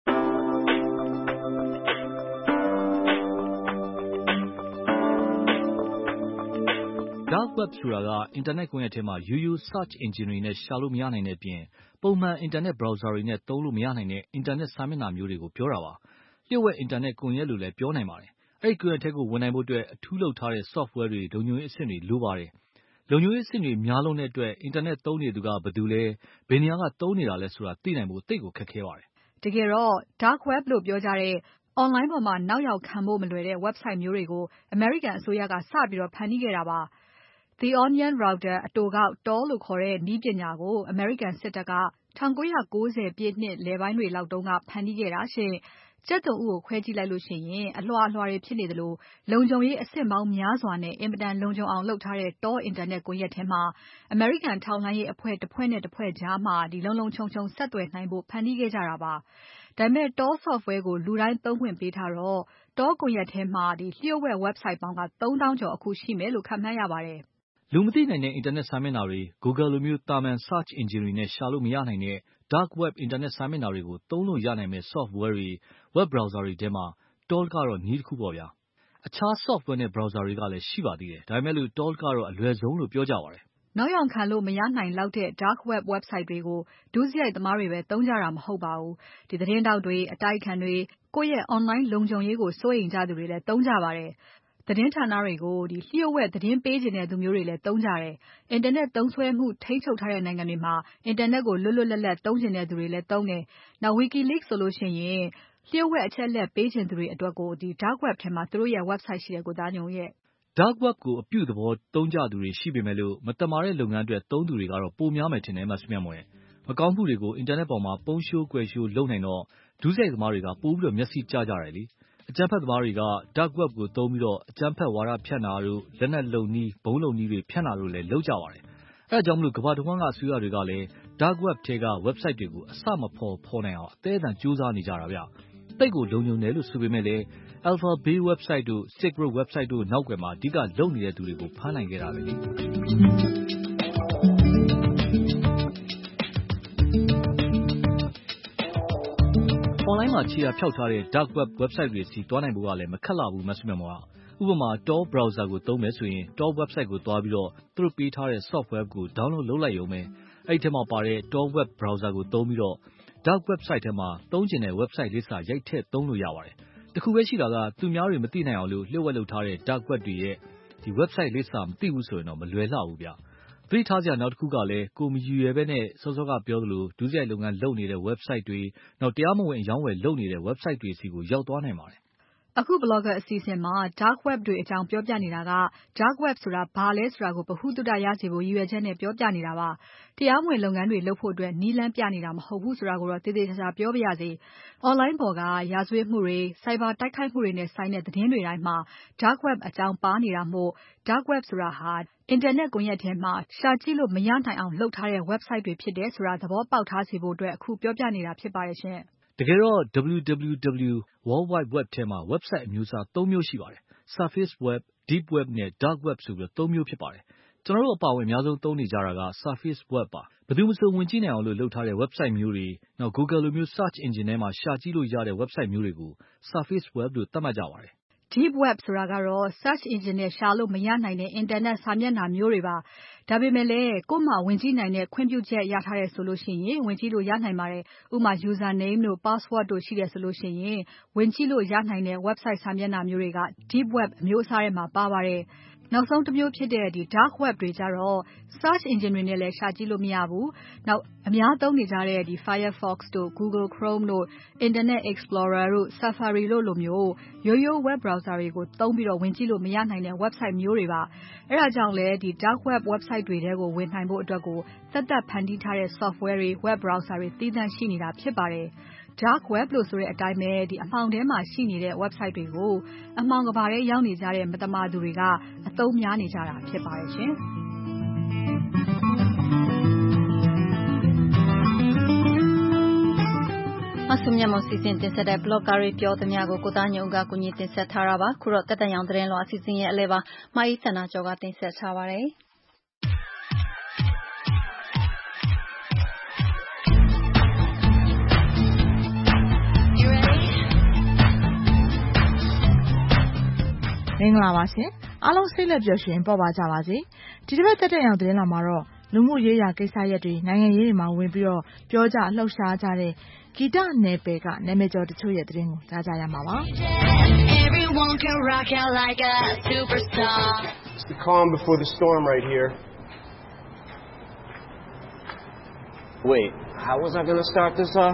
Dark web ဆိုတာကအင်တာနက်ကွန်ရက်ထဲမှာရိုးရိုး search engine တွေနဲ့ရှာလို့မရနိုင်တဲ့အပြင်ပုံမှန်အင်တာနက် browser တွေနဲ့သုံးလို့မရနိုင်တဲ့အင်တာနက်စာမျက်နှာမျိုးတွေကိုပြောတာပါလျှို့ဝှက်အင်တာနက်ကွန်ရက်လို့လည်းပြောနိုင်ပါတယ်အဲ့ဒီကွန်ရက်ထဲကိုဝင်နိုင်ဖို့အတွက်အထူးလုပ်ထားတဲ့ software တွေလုံခြုံရေးအဆင့်တွေလိုပါတယ်လုံခြုံရေးအဆင့်တွေများလုံးတဲ့အတွက်အင်တာနက်သုံးနေသူကဘယ်သူလဲဘယ်နေရာကသုံးနေတာလဲဆိုတာသိနိုင်ဖို့သိပ်ကိုခက်ခဲပါတယ်တကယ်တော့ dark web လို့ပြောကြတဲ့ online ပေါ်မှာနောက်ယောင်ခံဖို့မလွယ်တဲ့ website မျိုးတွေကိုအမေရိကန်အစိုးရကစပြီးဖန်တီးခဲ့တာပါThe Onion Router အတိုကောက် Tor လို့ခေါ်တဲ့နည်းပညာကိုအမေရိကန်စစ်တပ်က1990ပြည့်နှစ်လယ်ပိုင်းတွေလောက်တုန်းကဖန်တီးခဲ့တာရှင်ကြက်သွန်ဥကိုခွဲကြည့်လိုက်လို့ရှိရင်အလွှာတွေဖြစ်နေသလိုလုံခြုံရေးအဆင့်ပေါင်းများစွာနဲ့အင်မတန်လုံခြုံအောင်လုပ်ထားတဲ့ Tor အင်တာနက်ကွန်ရက်ထဲမှာအမေရိကန်ထောက်လှမ်းရေးအဖွဲ့တစ်ဖွဲ့နဲ့တစ်ဖွဲ့ကြားမှာလုံလုံခြုံခြုံဆက်သွယ်နိုင်ဖို့ဖန်တီးခဲ့ကြတာပါဒါပေမဲ့ Tor software ကိုလူတိုင်းသုံးခွင့်ပေးထားတော့ Tor ကွန်ရက်ထဲမှာလျှို့ဝှက် website ပေါင်းက3000ကျော်အခုရှိမယ်လို့ခန့်မှန်းရပါတယ်လူမသိနိုင်တဲ့အင်တာနက်စာမျက်နှာတွေ Google လိုမျိုးတာမန် search engine တွေနဲ့ရှာလို့မရနိုင်တဲ့ dark web အင်တာနက်စာမျက်နှာတွေကိုသုံးလို့ရနိုင်မယ့် software တွေ web browser တွေထဲမှာ Tor ကတော့နည်းတစ်ခုပေါ့ဗျာအခြား software နဲ့ browser တွေကလည်းရှိပါသေးတယ်ဒါပေမဲ့Tor ကတော့အလွယ်ဆုံးလို့ပြောကြပါတယ်နောက်ယောင်ခံလို့မရနိုင်လောက်တဲ့ dark web website တွေကိုဒုစရိုက်သမားတွေပဲသုံးကြတာမဟုတ်ပါဘူးဒီသတင်းတောက်တွေအတိုက်အခံတွေကိုယ့်ရဲ့ online လုံခြုံရေးကိုစိုးရိမ်ကြသူတွေလည်းသုံးကြပါတယ်သတင်းဌာနတွေကိုလျှို့ဝှက်သတင်းပေးချင်တဲ့သူမျိုးတွေလည်းသုံးကြတယ်အင်တာနက်သုံးစွဲမှုထိန်းချုပ်ထားတဲ့နိုင်ငံတွေမှာအင်တာနက်ကိုလွတ်လွတ်လပ်လပ်သုံးချင်တဲ့သူတွေလည်းသုံးတယ်နောက် WikiLeaks ဆိုလို့ရှိရင်လျှို့ဝှက်အချက်အလက်ပေးချင်သူတွေအတွက်ကိုdark web ထဲမှာသူတို့ရဲ့ website ရှိတယ်ကိုသားညုံရဲ့ Dark web ကိုအပြုသဘောသုံးကြသူတွေရှိပေမဲ့မသမာတဲ့လုပ်ငန်းအတွက်သုံးသူတွေကတော့ပိုများမယ်ထင်တယ်မဆုမြတ်မွန်မကောင်းမှုတွေကိုအင်တာနက်ပေါ်မှာပုံရှိုးကွယ်ရှိုးလုပ်နိုင်တော့ဒုစရိုက်သမားတွေကပိုပြီးမျက်စိကျကြတယ်လေအကြမ်းဖက်သမားတွေက dark web ကိုသုံးပြီးအကြမ်းဖက်ဝါဒဖြန့်တာတို့လက်နက်လုံနည်းဘုံလုံနည်းတွေဖြန့်တာတို့လည်းလုပ်ကြပါတယ်အဲဒါကြောင့်ကမ္ဘာတဝန်းကအစိုးရတွေကလည်း dark web ထဲက website တွေကိုအစမဖော်နိုင်အောင်အသဲအသန်ကြိုးစားနေကြတာဗျတိတ်ကိုလုံခြုံတယ်လို့ဆိုပေမဲ့လည်း Alpha Bay website တို့ Silk Road website တို့နောက်ွယ်မှာအဓိကလုပ်နေတဲ့သူတွေကိုဖမ်းနိုင်ခဲ့တာပဲလေ။ online မှာခြေရာဖျောက်ထားတဲ့ dark web website တွေစီသွားနိုင်ဖို့ကလည်းမခက်လှဘူးမဆုမမောဥပမာ Tor browser ကိုသုံးမယ်ဆိုရင် Tor website ကိုသွားပြီးတော့သူတို့ပေးထားတဲ့ software ကို download လုပ်လိုက်ရုံပဲအဲ့ဒီထဲမှာပါတဲ့ Tor web browser ကိုသုံးပြီးတော့ dark website ထဲမှာသုံးကျင်တဲ့ website လိပ်စာရိုက်ထည့်သုံးလို့ရပါတယ်တခုပဲရှိတာကသူများတွေမသိနိုင်အောင်လို့လျှို့ဝှက်လုပ်ထားတဲ့ dark web တွေရဲ့ဒီ website လိပ်စာမသိဘူးဆိုရင်တော့မလွယ်လှဘူးဗျသတိထားစရာနောက်တစ်ခုကလည်းကိုမယူရပဲနဲ့စောစောကပြောသလိုဒုစရိုက်လုပ်ငန်းလုပ်နေတဲ့ website တွေနောက်တရားမဝင်အယောင်းဝယ်လုပ်နေတဲ့ website တွေစီကိုရောက်သွားနိုင်ပါတယ်အခု blogger အစီအစဉ်မှာ dark web တွေအကြောင်းပြောပြနေတာက dark web ဆိုတာဘာလဲဆိုတာကိုဗဟုသုတရစေဖို့ရည်ရွယ်ချက်နဲ့ပြောပြနေတာပါ။တရားမဝင်လုပ်ငန်းတွေလုပ်ဖို့အတွက်နည်းလမ်းပြနေတာမဟုတ်ဘူးဆိုတာကိုတော့သေချာပြောပါရစေ။ online ပေါ်ကရာဇဝတ်မှုတွေ cyber တိုက်ခိုက်မှုတွေနဲ့ဆိုင်တဲ့သတင်းတွေတိုင်းမှာ dark web အကြောင်းပါနေတာမို့ dark web ဆိုတာဟာအင်တာနက်ကွန်ယက်ထဲမှာရှာကြည့်လို့မရနိုင်အောင်လုပ်ထားတဲ့ website တွေဖြစ်တယ်ဆိုတာသဘောပေါက်ထားစေဖို့အခုပြောပြနေတာဖြစ်ပါတယ်ရှင်။တကယ်တော့ www World Wide Web ထဲမှာ website အမျိုးအစား၃မျိုးရှိပါတယ်။ Surface Web, Deep Web နဲ့ Dark Web ဆိုပြီး၃မျိုးဖြစ်ပါတယ်။ကျွန်တော်တို့အပါအဝင်အများဆုံးသုံးနေကြတာက Surface Web ပါ။ဘယ်သူမဆိုဝင်ကြည့်နိုင်အောင်လို့လုပ်ထားတဲ့ website မျိုးတွေနောက် Google လိုမျိုး search engine ထဲမှာရှာကြည့်လို့ရတဲ့ website မျိုးတွေကို Surface Web လို့သတ်မှတ်ကြပါတယ်။ Deep Web ဆိုတာကတော့ search engine နဲ့ရှာလို့မရနိုင်တဲ့ အင်တာနက်စာမျက်နှာမျိုးတွေပါ။ဒါပေမဲ့လည်းကိုယ့်မှာဝင်ကြည့်နိုင်တဲ့ခွင့်ပြုချက်ရထားတယ်ဆိုလို့ရှိရင်ဝင်ကြည့်လို့ရနိုင်ပါတယ်။ဥပမာ user name တို့ password တို့ရှိတယ်ဆိုလို့ရှိရင်ဝင်ကြည့်လို့ရနိုင်တဲ့ website စာမျက်နှာမျိုးတွေက Deep Web အမျိုးအစားထဲမှာပါပါတယ်။နောက်ဆုံးတစ်မျိုးဖြစ်တဲ့Dark Web တွေကြတော့ search engine တွေနဲ့လည်းရှာကြည့်လို့မရဘူး။နောက်အများသုံးနေကြတဲ့ Firefox တို့ Google Chrome တို့ Internet Explorer တို့ Safari တို့လိုမျိုးရိုးရိုး web browser တွေကိုသုံးပြီးဝင်ကြည့်လို့မရနိုင်တဲ့ website မျိုးတွေပါ။အဲဒါကြောင့်လည်းDark Web website တွေထဲကိုဝင်နိုင်ဖို့အတွက်ကိုသက်သက်ဖန်တီးထားတဲ့ software တွေ web browser တွေသီးသန့်ရှိနေတာဖြစ်ပါတယ်။ Dark Web လို့ဆိုတဲ့အတိုင်းပဲအမှောင်ထဲမှာရှိနေတဲ့ website တွေကိုအမှောင်ကမ္ဘာထဲရောက်နေကြတဲ့မသမာသူတွေကအသုံးများနေကြတာဖြစ်ပါတယ်ရှင်။မဆုမြတ်မစီစဉ်တင်ဆက်တဲ့ blogger တွေပြောသမျှကိုကိုသားညုံကကူညီတင်ဆက်ထားတာပါခုတော့တက်တန်ရောင်သတင်းလွှာအစီအစဉ်ရဲ့အလဲပါမအေးစန္ဒာကျော်ကတင်ဆက်ထားပါတယ်မင်္ဂလာပါရှင်အားလုံးစိတ်လက်ပျော်ရွှင်ပေါ်ပါကြပါစေဒီတစ်ပတ်တက်တဲ့ရောင်သတင်းလာမှာတော့လူမှုရေးရာကိစ္စရပ်တွေနိုင်ငံရေးတွေမှာဝင်ပြီးတော့ပြောကြလှုပ်ရှားကြတဲ့ဂီတနယ်ပယ်ကနာမည်ကျော်တချို့ရဲ့သတင်းကိုကြားကြရမှာပါ Everyone can rock out like a superstar It's the calm before the storm right here Wait how was I going to start this off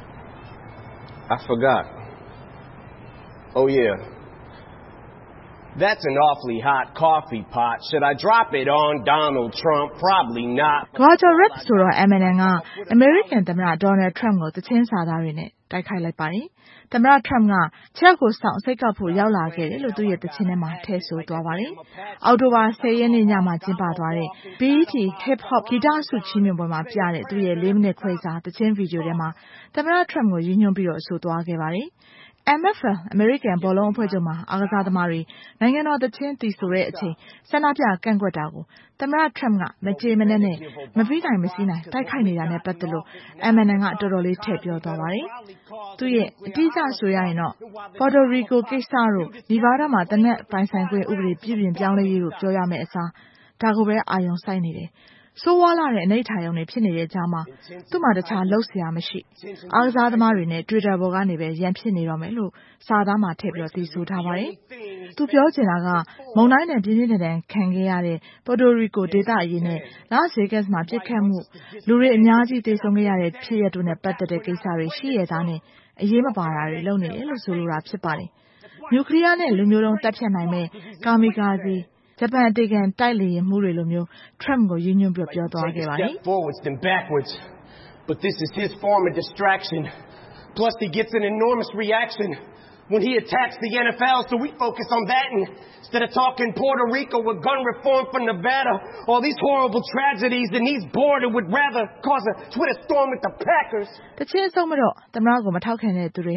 I forgot Oh yeah That's an awfully hot coffee pot. Should I drop it on Donald Trump? Probably not. ကဘာကျော် rap ဆိုတော့ Eminem က American သမ္မတ Donald Trump ကိုသချင်းစာသားတွေနဲ့တိုက်ခိုက်လိုက်ပါတယ်။သမ္မတ Trump ကချက်ကိုစောင့်စိတ်ကောက်ဖို့ရောက်လာခဲ့တယ်လို့သူ့ရဲ့သချင်းထဲမှာထည့်ဆိုသွားပါတယ်။အောက်တိုဘာ10ရက်နေ့ညမှာကျင်းပသွားတဲ့ BET Hip Hop ဂီတဆုချီးမြှင့်ပွဲမှာပြတဲ့သူ့ရဲ့4မိနစ်ခွဲစာသချင်းဗီဒီယိုထဲမှာသမ္မတ Trump ကိုရည်ညွှန်းပြီးတော့ဆိုသွားခဲ့ပါတယ်။ MFL American ဘောလုံးအဖွဲ့ချုပ်မှာအားကစားသမားတွေနိုင်ငံတော်သချင်းသီဆိုတဲ့အချိန်ဆန္ဒပြကန့်ကွက်တာကိုသမ္မတ Trump ကမကြေမနက်နဲ့မပြီးနိုင်မစည်းနိုင်တိုက်ခိုက်နေတာနဲ့ပတ်သက်လို့ Eminem ကတော်တော်လေးထည့်ပြောသွားပါတယ်။သူ့ရဲ့အတိအကျဆိုရရင်တော့ Puerto Rico ကိစ္စတို့ Nevada မှာတနက်ပိုင်ဆိုင်ခွင့်ဥပဒေပြုပြင်ပြောင်းလဲရေးတို့ပြောရမယ့်အစားဒါကိုပဲအာရုံစိုက်နေတယ်။ဆိုးဝါးလာတဲ့အနိဋ္ဌာရုံတွေဖြစ်နေတဲ့ကြားမှာသူ့မှာတခြားလှုပ်เสียမရှိအားကစားသမားတွေနဲ့ Twitter ပေါ်ကနေပဲရန်ဖြစ်နေတော့မယ်လို့စာသားမှာထည့်ပြီးသီဆိုထားပါတယ်။သူပြောချင်တာကမုန်တိုင်းနဲ့ပြင်းပြင်းထန်ထန်ခံခဲ့ရတဲ့ Puerto Rico ဒေသအရေးနဲ့ Las Vegas မှာပြစ်ခတ်မှုလူတွေအများကြီးသေဆုံးခဲ့ရတဲ့ဖြစ်ရပ်တို့နဲ့ပတ်သက်တဲ့ကိစ္စတွေရှိရသားနဲ့အရေးမပါတာတွေလုပ်နေတယ်လို့ဆိုလိုတာဖြစ်ပါတယ်။နျူကလ িয়ার နဲ့လူမျိုးတုံးတပ်ဖြတ်နိုင်မဲ့ကာမီကာဇီဂျပန်အတေခံတိုက်လေယာဉ်မှုတွေလိုမျိုး Trump ကိုရည်ညွှန်းပြီးပြောသွားခဲ့ပါတယ်။ But this is his form of distraction. Plus he gets an enormous reaction when he attacks the NFL, so we focus on that instead of talking Puerto Rico with gun reform for Nevada, all these horrible tragedies, and he's bored and would rather cause a Twitter storm with the Packers. တချင်းဆုံးမတော့သမ္မတကိုမထောက်ခံတဲ့သူတွေဟာ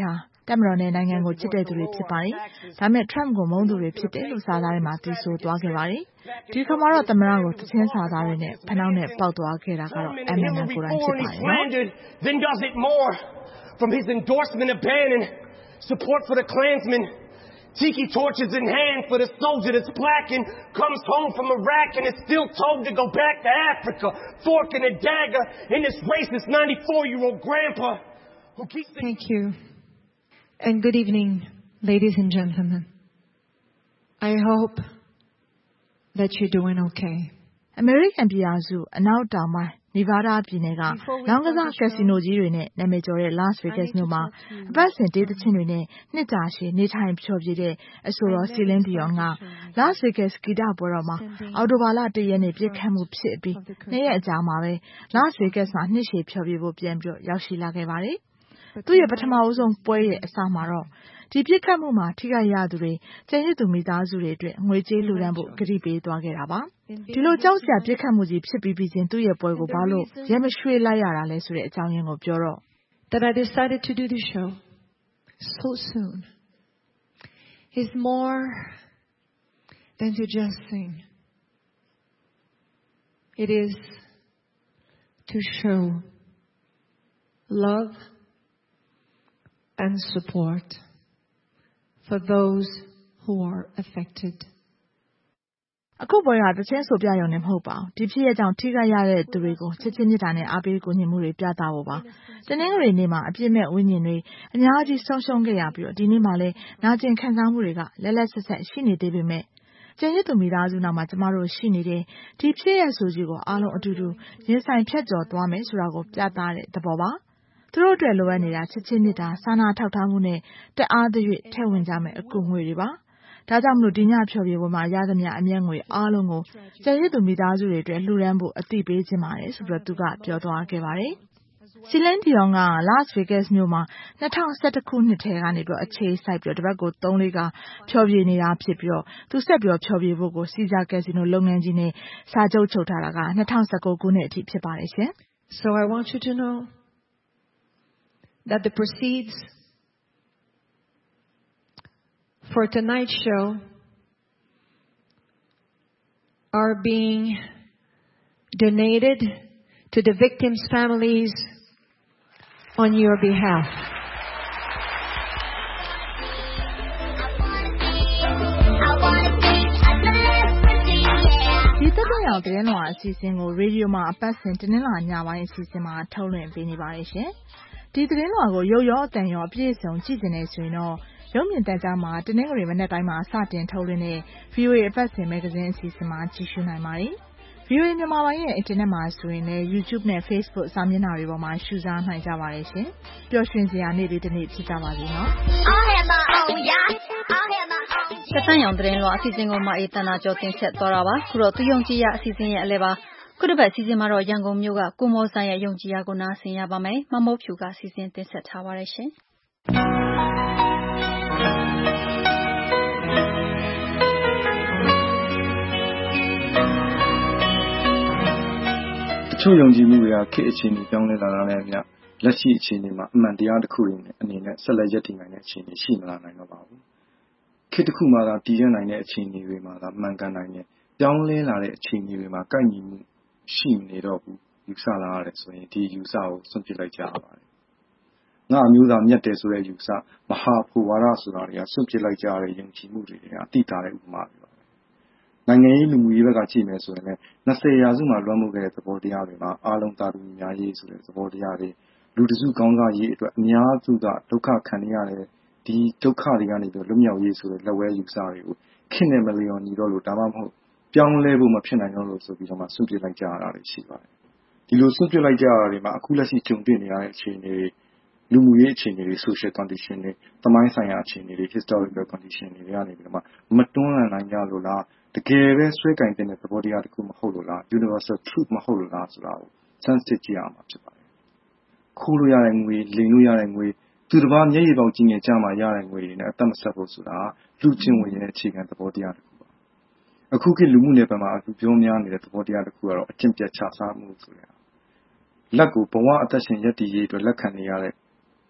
တပ်မတော်နဲ့နိုင်ငံကိုချစ်တဲ့သူတွေဖြစ်ပါတယ်။ဒါပေမဲ့ Trump ကိုမုန်းသူတွေဖြစ်တယ်လို့စာသားတွေမှာသူဆိုသွားခဲ့ပါတယ်။ဒီခါမှာတော့သမ္မတကိုသချင်းစာသားတွေနဲ့ဖနှောင်းနဲ့ပေါက်သွားခဲ့တာကတော့ MNN ကိုယ်တိုင်ဖြစ်ပါတယ်နော်။ From his endorsement of banning support for the Klansmen, tiki torches in hand for the soldier that's black and comes home from Iraq and is still told to go back to Africa, fork and a dagger in this racist 94-year-old grandpa who keeps... Thank you. And good evening, ladies and gentlemen. I hope that you're doing okay. American ပြည်ထောင်စုအနောက်တောင်ပိုင်းနီဗားဒါးပြည်နယ်ကလောင်းကစားကက်စီနိုကြီးတွေနဲ့နာမည်ကျော်တဲ့ Las Vegas မြို့မှာအပတ်စဉ်ဒေသချင်းတွေနဲ့နှစ်ကြာရှည်နေထိုင်ဖျော်ဖြေတဲ့အဆိုတော် Celine Dion က Las Vegas ဂီတပွဲတော်မှာအော်တိုဘာလ 1 ရက်နေ့ပြစ်ခတ်မှုဖြစ်ပြီး2 ရက်အကြာမှာပဲ Las Vegas မှာနှစ်ရှည်ဖျော်ဖြေဖို့ပြန်ပြီးရောက်ရှိလာခဲ့ပါတယ်။သူ့ရဲ့ပထမအဆုံးပွဲရဲ့အစမှာတော့ဒီပြစ်ခတ်မှုမှာထိခိုက်ရသူတွေကျန်ရစ်သူမိသားစုတွေအတွက်ငွေကြေးလှူဒါန်းဖို့ကတိပေးသွားခဲ့တာပါ။ဒီလိုကြောက်စရာပြစ်ခတ်မှုကြီးဖြစ်ပြီးချင်းသူ့ရဲ့ပွဲကိုဘာလို့ရဲမရွှေ့လိုက်ရတာလဲဆိုတဲ့အကြောင်းရင်းကိုပြောတော့ That I decided to do the show so soon is more than to just sing. It is to show love and support for those who are affected. အခုပွဲဟာတချင်းဆိုပြရုံနဲ့မဟုတ်ပါဘူးဒီဖြစ်ရကြောင့်ထိခိုက်ရတဲ့သူတွေကိုချစ်ချင်းမြတ်တာနဲ့အားပေးကူညီမှုတွေပြသဖို့ပါတနင်္ဂနွေနေ့မှာအပြစ်မဲ့ဝိညာဉ်တွေအများကြီးဆုံးရှုံးခဲ့ရပြီးတော့ဒီနေ့မှာလည်းနာကျင်ခံစားမှုတွေကလက်လက်ဆက်ဆက်ရှိနေသေးပေမဲ့ကျန်ရစ်သူမိသားစုနောက်မှာကျမတို့ရှိနေတဲ့ဒီဖြစ်ရဆိုကြီးကိုအားလုံးအတူတူရင်ဆိုင်ဖြတ်ကျော်သွားမယ်ဆိုတာကိုပြသတဲ့သဘောပါသူတို့အတွက်လိုအပ်နေတာချစ်ချင်းမြတ်တာစာနာထောက်ထားမှုနဲ့တအားသရွေ့ထည့်ဝင်ကြမယ်အကူငွေတွေပါဒါကြောင့်မလို့ဒီညဖြော်ပြပွဲမှာရသမျှအမျက်ငွေအားလုံးကိုကျန်ရစ်သူမိသားစုတွေအတွက်လှူဒန်းဖို့အသိပေးခြင်းပါတယ်ဆိုပြီးသူကပြောသွားခဲ့ပါတယ်။ Celine Dion က Las Vegas မြို့မှာ2011ခုနှစ်ထဲကနေပြီးအခြေစိုက်ပြီးတပတ်ကို3-4ကဖြော်ပြနေတာဖြစ်ပြီးတော့သူဆက်ပြီးဖြော်ပြဖို့ကို Caesar Casino လုပ်ငန်းကြီးနဲ့စာချုပ်ချုပ်ထားတာက2019ခုနှစ်အထိဖြစ်ပါတယ်ရှင်။ So I want you to know that the proceeds for tonight's show are being donated to the victims' families on your behalf. ဒီတက်တဲ့အောင်သတင်းလွှာအစီအစဉ်ကိုရေဒီယိုမှာအပတ်စဉ်တင်းလာညပိုင်းအစီအစဉ်မှာထုတ်လွှင့်ပေးနေပါတယ်ရှင်။ဒီသတင်းလွှာကိုရုပ်ရောအသံရောအပြည့်အစုံကြည့်နေဆိုရင်တော့ရုပ်မြင်သံကြားမှာတင်းငွေမနေ့တိုင်းမှာစတင်ထုတ်လွှင့်တဲ့ VOA အပတ်စဉ်မဂ္ဂဇင်းအစီအစဉ်မှာကြည့်ရှုနိုင်ပါတယ်။ VOA မြန်မာပိုင်းရဲ့အင်တာနက်မှာဆိုရင်လည်း YouTube နဲ့ Facebook စာမျက်နှာတွေပေါ်မှာရှုစားနိုင်ကြပါတယ်ရှင်။ပျော်ရွှင်စရာနေ့လေးတစ်နေ့ဖြစ်ကြပါစေနော်။သက်တမ်းရောင်သတင်းလွှာအစီအစဉ်ကိုမအေးတနာကျော်တင်ဆက်သွားတာပါ။ခုတော့သူယုံကြည်ရအစီအစဉ်ရဲ့အလဲပါ။ခုတစ်ပတ်အစီအစဉ်မှာတော့ရန်ကုန်မြို့ကကိုမောဆိုင်ရဲ့ယုံကြည်ရကိုနားဆင်ရပါမယ်။မမိုးဖြူကစီစဉ်တင်ဆက်ထားပါတယ်ရှင်။တချို့ယုံကြည်မှုတွေကခေတ်အခြေအနေပြောင်းလဲလာတာနဲ့အမျှလက်ရှိအခြေအနေမှာအမှန်တရားတစ်ခုရင်းနဲ့အနေနဲ့ဆက်လက်ရည်တည်နိုင်တဲ့အခြေအနေရှိမလာနိုင်တော့ပါဘူး။ခေတ်တစ်ခုမှသာတည်ရနိုင်တဲ့အခြေအနေတွေမှာသာမှန်ကန်နိုင်တဲ့ပြောင်းလဲလာတဲ့အခြေအနေတွေမှာကိုက်ညီမှုရှိနေတော့ဘူးယူဆလာရတယ်ဆိုရင်ဒီယူဆကိုစွန့်ပစ်လိုက်ကြရပါတယ်။ငါအမျိုးသားမြတ်တယ်ဆိုတဲ့ယူဆမဟာဘူဝါဒဆိုတာတွေကစွန့်ပစ်လိုက်ကြရတဲ့ယုံကြည်မှုတွေကအတိအတာတဲ့ဥပမာတွေပါပဲ။နိုင်ငံရေးလူမှုရေးဘက်ကကြည့်မယ်ဆိုရင်လည်း20ရာစုမှာလွှမ်းမိုးခဲ့တဲ့သဘောတရားတွေမှာအားလုံးသာတူညီများရေးဆိုတဲ့သဘောတရားတွေလူတစုကောင်းစားရေးအတွက်အများစုကဒုက္ခခံရတဲ့ဒီဒုက္ခတွေကနေပြီးလွတ်မြောက်ရေးဆိုတဲ့လက်ဝဲယူဆတွေကိုခင်နဲ့မလျော်ညီတော့လို့ဒါမှမဟုတ်ပြောင်းလဲဖို့မဖြစ်နိုင်တော့လို့ဆိုပြီးတော့မှစွန့်ပစ်လိုက်ကြရတာတွေရှိပါတယ်။ဒီလိုစွန့်ပစ်လိုက်ကြရတာတွေမှာအခုလက်ရှိကြုံတွေ့နေရတဲ့အခြေအနေတွေလူမှုရေးအခြေအနေတွေ social condition တွေသမိုင်းဆိုင်ရာအခြေအနေတွေ historical condition တွေကနေပြီးတော့မှမတွန်းလှန်နိုင်ကြလို့လားတကယ်ပဲဆွဲကင်တဲ့သဘောတရားတစ်ခုမဟုတ်လို့လား universal truth မဟုတ်လို့လားဆိုတာကို sensitive ကြည့်ရမှာဖြစ်ပါတယ်။ခိုးလို့ရတဲ့ငွေလိမ်လို့ရတဲ့ငွေသူတစ်ပါးမျက်ရည်ပေါက်ကြီးငယ်ကြမှာရတဲ့ငွေတွေနဲ့အသက်မဆက်ဖို့ဆိုတာလူချင်းဝင်ရဲ့အခြေခံသဘောတရားတစ်ခုပါ။အခုခေတ်လူမှုနယ်ပယ်မှာအခုပြောများနေတဲ့သဘောတရားတစ်ခုကတော့အကျင့်ပြတ်ချစားမှုဆိုတဲ့လက်ကိုဘဝအသက်ရှင်ရည်တည်ရေးအတွက်လက်ခံနေရတဲ့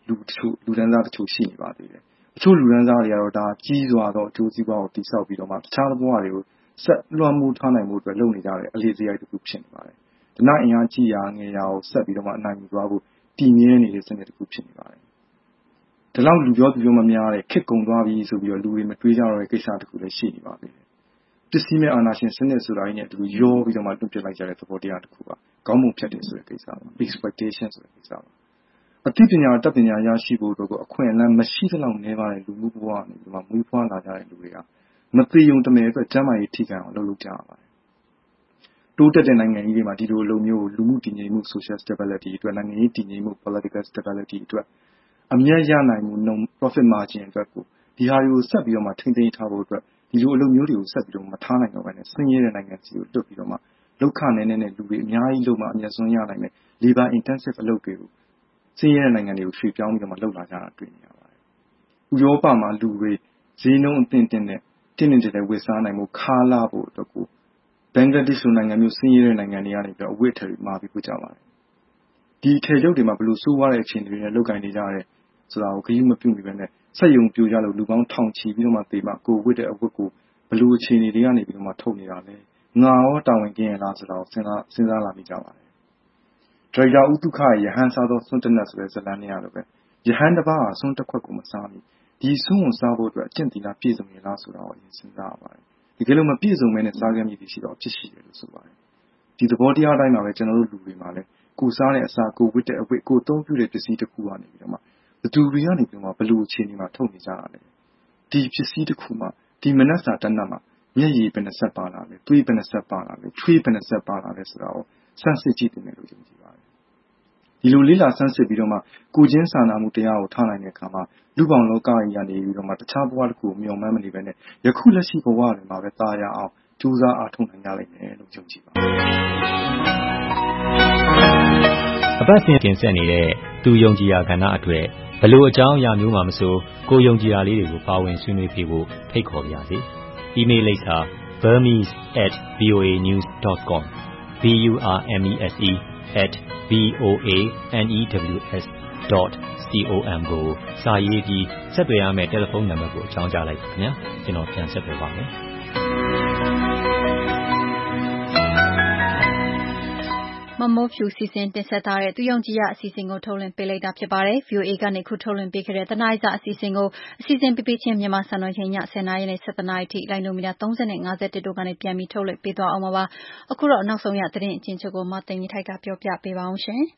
လူတန်းစားတချို့ရှိနေပါသေးတယ်။တချို့လူတန်းစားတွေကတော့ဒါကြီးစွာသောအကျိုးစီးပွားကိုတည်ဆောက်ပြီးတော့မှတခြားဘဝတွေကိုဆက်လွှမ်းမိုးထားနိုင်မှုအတွက်လုပ်နေကြတဲ့အလေးစရိုက်တစ်ခုဖြစ်နေပါတယ်။ဓနအင်အားကြီးရာငယ်ရာကိုဆက်ပြီးတော့မှအနိုင်ယူသွားဖို့တည်မြဲနေတဲ့စနစ်တစ်ခုဖြစ်နေပါတယ်။ဒီလောက်လူပြောသူပြောမများတဲ့ခက်ကုံသွားပြီဆိုပြီးတော့လူတွေမတွေးကြတော့တဲ့ကိစ္စတစ်ခုလည်းရှိနေပါသေးတယ်။ပစ္စည်းမဲ့အာဏာရှင်စနစ်ဆိုတာကြီးနဲ့တူရောပြီးတော့မှတွန့်ပစ်လိုက်ကြတဲ့သဘောတရားတစ်ခုပါ။ကောင်းမှုဖြတ်တယ်ဆိုတဲ့ကိစ္စပါ။ expectation ဆိုတဲ့ကိစ္စပါ။အသိပညာတက်ပညာရရှိဖို့အတွက်ကိုအခွင့်အလမ်းမရှိသလောက်နည်းပါတဲ့လူမှုဘဝနဲ့ဒီမှာမွေးဖွားလာကြတဲ့လူတွေကမသိယုံတမယ်အတွက်ကျမ်းမာရေးထိခံအောင်လုပ်ကြရပါတယ်။တိုးတက်တဲ့နိုင်ငံကြီးတွေမှာဒီလိုအလုပ်မျိုးလူမှုတည်ငြိမ်မှု social stability အတွက်နိုင်ငံရေးတည်ငြိမ်မှု political stability အတွက်အမြတ်ရနိုင်မှု profit margin အတွက်ကိုဒီဟာတွေကိုဆက်ပြီးတော့မှထိန်းသိမ်းထားဖို့အတွက်ဒီလိုအလုပ်မျိုးတွေကိုဆက်ပြီးတော့မထားနိုင်တော့ဘဲနဲ့ဆင်းရဲတဲ့နိုင်ငံစီကိုလွတ်ပြီးတော့မှလောက်ခနဲနဲ့လူတွေအများကြီးလုံးမှအမျက်စွန်းရနိုင်မယ် labor intensive အလုပ်တွေကိုဆင်းရဲတဲ့နိုင်ငံတွေကိုရွှေ့ပြောင်းပြီးတော့မှလုပ်လာကြတာတွေ့နေရပါတယ်။ဥရောပမှာလူတွေဈေးနှုန်းအသင့်နဲ့တင်းနေတဲ့ဝယ်စားနိုင်မှုခါလာဖို့အတွက်ကိုဘင်္ဂလားဒေ့ရှ်နိုင်ငံမျိုးဆင်းရဲတဲ့နိုင်ငံတွေကနေပြီးအဝတ်အထည်တွေမှာပြီးပို့ကြပါတယ်။ဒီထည်ချုပ်တွေမှာဘယ်လိုစိုးရတဲ့အခြေအနေတွေနဲ့လုပ်ကိုင်နေကြရဲဆိုတာကိုခရီးမပြုတ်မိပဲနဲ့စက်ယုံပြိုကြလို့လူပေါင်းထောင်ချီပြီးတော့မှသေမှကိုဝတ်တဲ့အဝတ်ကိုဘယ်လိုအခြေအနေတွေကနေပြီးတော့မှထုတ်နေတာလဲ။ငါရောတာဝန်ကင်းရလားဆိုတာကိုစဉ်းစားလာမိကြပါတယ်။ဒရိုက်တာဦးတုခရဲ့ရဟန်းစားသောစွန့်တနတ်ဆိုတဲ့ဇာတ်လမ်းနဲ့ရလို့ပဲရဟန်းတစ်ပါးဟာစွန့်တစ်ခွက်ကိုမစားမိဒီစွန့်ကိုစားဖို့အတွက်အကျင့်သီလပြည့်စုံရလားဆိုတာကိုအရင်စဉ်းစားရပါတယ်။ဒီကလေးမပြည့်စုံမဲနဲ့စားခဲ့မိသည်ရှိတော့ဖြစ်ရှိတယ်လို့ဆိုပါတယ်။ဒီသဘောတရားတိုင်းမှာပဲကျွန်တော်တို့လူတွေမှာလည်းကိုစားတဲ့အစာကိုဝတ်တဲ့အဝတ်ကိုသုံးပြုတဲ့ပစ္စည်းတစ်ခုကနေပြီးတော့မှဘသူတွေကနေပြီးတော့မှဘလို့အခြေအနေမှာထုတ်နေကြတာလဲ။ဒီပစ္စည်းတစ်ခုမှဒီမနက်စာတနတ်မှာမျက်ရည်ဘယ်နှဆက်ပါလာလဲသွေးဘယ်နှဆက်ပါလာလဲချွေးဘယ်နှဆက်ပါလာလဲဆိုတာကိုစမ်းစစ်ကြည့်တယ်လို့ယုံကြည်ပါတယ်ဒီလိုလေးလာဆန်းစစ်ပြီးတော့မှကိုချင်းစာနာမှုတရားကိုထားနိုင်တဲ့အခါမှာလူပေါင်းလောကကြီးကနေပြီးတော့မှတခြားဘဝတစ်ခုကိုမျှော်မှန်းမနေပဲနဲ့ယခုလက်ရှိဘဝတွေမှာပဲတာယာအောင်ကြိုးစားအားထုတ်နိုင်ကြလိမ့်မယ်လို့ယုံကြည်ပါတယ်အပတ်စဉ်တင်ဆက်နေတဲ့သူယုံကြည်ရာကဏ္ဍအတွက်ဘလို့အကြောင်းအရာမျိုးမှမဆိုကိုယုံကြည်ရာလေးတွေကိုပါဝင်ဆွေးနွေးပေးဖို့ဖိတ်ခေါ်ပါရစေ။ email လိပ်စာ burmese@voanews.com burmese@voanews.com ကိုစာရေးပြီးဆက်သွယ်ရမယ့်တယ်လီဖုန်းနံပါတ်ကိုအကြောင်းကြားလိုက်ပါခင်ဗျာကျွန်တော်ပြန်ဆက်သွယ်ပါမယ်မမိုးဖြူစီစဉ်တင်ဆက်ထားတဲ့သူယုံကြည်ရအစီအစဉ်ကိုထုတ်လွှင့်ပေးလိုက်တာဖြစ်ပါတယ်။ VOA ကနေခုထုတ်လွှင့်ပေးခဲ့တဲ့တနားရီစာအစီအစဉ်ကိုအစီအစဉ်ပြပြချင်းမြန်မာစံတော်ချိန်ည10:00နာရီနဲ့17:00နာရီထိလိုင်းနိုမီတာ30နဲ့51တို့ကနေပြန်ပြီးထုတ်လွှင့်ပေးသွားအောင်ပါ။အခုတော့နောက်ဆုံးရသတင်းအကျဉ်းချုပ်ကိုမသိင်္ဂီထိုက်ကပြောပြပေးပါအောင်ရှင်။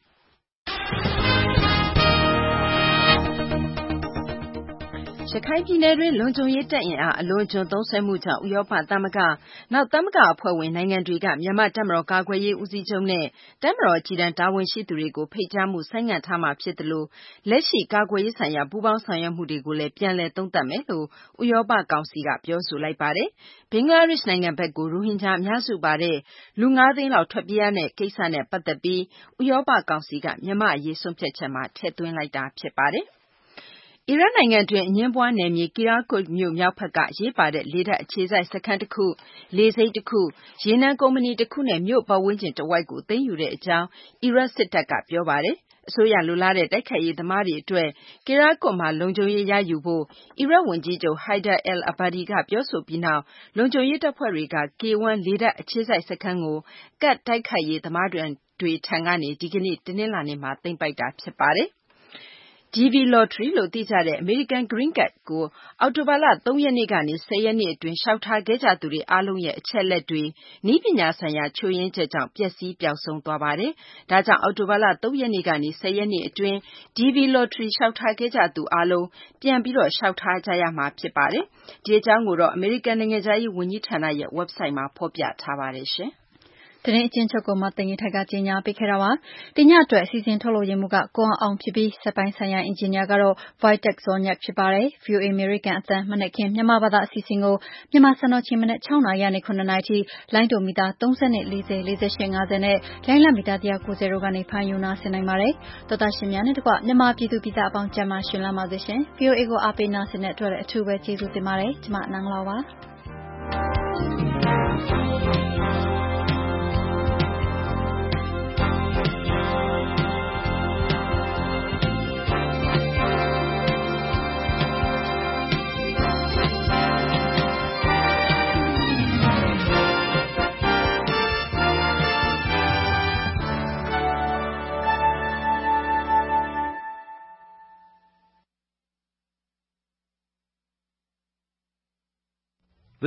ရခိုင်ပြည်နယ်တွင်းလုံခြုံရေးတပ်အင်အားအလွန်အကျွံသုံးစွဲမှုကြောင့်ဥရောပသမဂ္ဂနောက်သမဂ္ဂအဖွဲ့ဝင်နိုင်ငံတွေကမြန်မာ့တပ်မတော်ကာကွယ်ရေးဦးစီးချုပ်နဲ့တပ်မတော်အကြီးတန်းတာဝန်ရှိသူတွေကိုဖိတ်ကြားမှုဆိုင်းငံ့ထားမှာဖြစ်သလိုလက်ရှိကာကွယ်ရေးဆိုင်ရာပူးပေါင်းဆောင်ရွက်မှုတွေကိုလည်းပြန်လည်သုံးသပ်မယ်လို့ဥရောပကောင်စီကပြောဆိုလိုက်ပါတယ်။ဘင်္ဂလားဒေ့ရှ်နိုင်ငံဘက်ကိုရိုဟင်ဂျာအများစုပါတဲ့လူ 5 သိန်းလောက်ထွက်ပြေးရတဲ့ကိစ္စနဲ့ပတ်သက်ပြီးဥရောပကောင်စီကမြန်မာ့အရေးဆုံးဖြတ်ချက်မှာထည့်သွင်းလိုက်တာဖြစ်ပါတယ်။အီရတ်နိုင်ငံတွင်းအငြင်းပွားနယ်မြေ Kirkuk မြို့မြောက်ဘက်ကအရေးပါတဲ့လေတပ်အခြေစိုက်စခန်းတစ်ခု၊လေဆိပ်တစ်ခု၊ရေနံကုမ္ပဏီတစ်ခုနဲ့မြို့ပတ်ဝန်းကျင်တစ်ဝိုက်ကိုသိမ်းယူတဲ့အကြောင်းအီရတ်စစ်တပ်ကပြောပါတယ်။အစိုးရလိုလားတဲ့တိုက်ခိုက်ရေးသမားတွေအတွက် Kirkuk မှာလုံခြုံရေးရယူဖို့အီရတ်ဝန်ကြီးချုပ် Haider al-Abadi ကပြောဆိုပြီးနောက်လုံခြုံရေးတပ်ဖွဲ့တွေက K1 လေတပ်အခြေစိုက်စခန်းကိုကာ့ဒ်တိုက်ခိုက်ရေးသမားတွေထံကနေဒီကနေ့တနင်္လာနေ့မှာသိမ်းပိုက်တာဖြစ်ပါတယ်။ DV Lottery လို့သိကြတဲ့ American Green Card ကိုအောက်တိုဘာလ 3 ရက်နေ့ကနေ 10 ရက်နေ့အတွင်းလျှောက်ထားခဲ့ကြသူတွေအားလုံးရဲ့အချက်အလက်တွေနည်းပညာဆိုင်ရာချို့ယွင်းချက်ကြောင့်ပျက်စီးပျောက်ဆုံးသွားပါတယ်။ဒါကြောင့်အောက်တိုဘာလ 3 ရက်နေ့ကနေ 10 ရက်နေ့အတွင်း DV Lottery လျှောက်ထားခဲ့ကြသူအားလုံးပြန်ပြီးလျှောက်ထားကြရမှာဖြစ်ပါတယ်။ဒီအကြောင်းကိုတော့ American နိုင်ငံခြားရေးဝန်ကြီးဌာနရဲ့ website မှာဖော်ပြထားပါတယ်ရှင်။သတင်းအကျဉ်းချုပ်ကိုမသိင်္ဂီထိုက်ကကြေညာပေးခဲ့တာပါ။ဒီညအတွက်အစီအစဉ်ထုတ်လုပ်ရမှုကကိုအောင်ဖြစ်ပြီးစက်ပိုင်းဆိုင်ရာအင်ဂျင်နီယာကတော့ Vitek Zonyat ဖြစ်ပါတယ်။ VOA American အသံမနက်ခင်းမြန်မာဘာသာအစီအစဉ်ကိုမြန်မာစံတော်ချိန်မနက်6:00နာရီကနေ9:00နာရီထိလိုင်းဒိုမီတာ30နဲ့40 48 50နဲ့လိုင်းလမီတာ190တို့ကနေဖမ်းယူနာဆင်နိုင်ပါတယ်။သောတာရှင်များနဲ့တကွမြန်မာပြည်သူပြည်သားအပေါင်းကျန်းမာရှင်လန်းပါစေရှင်။ VOA ကိုအားပေးနာဆင်တဲ့အတွက်လည်းအထူးပဲကျေးဇူးတင်ပါတယ်။ကျွန်မနန်းလောပါ။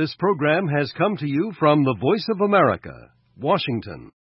This program has come to you from the Voice of America, Washington.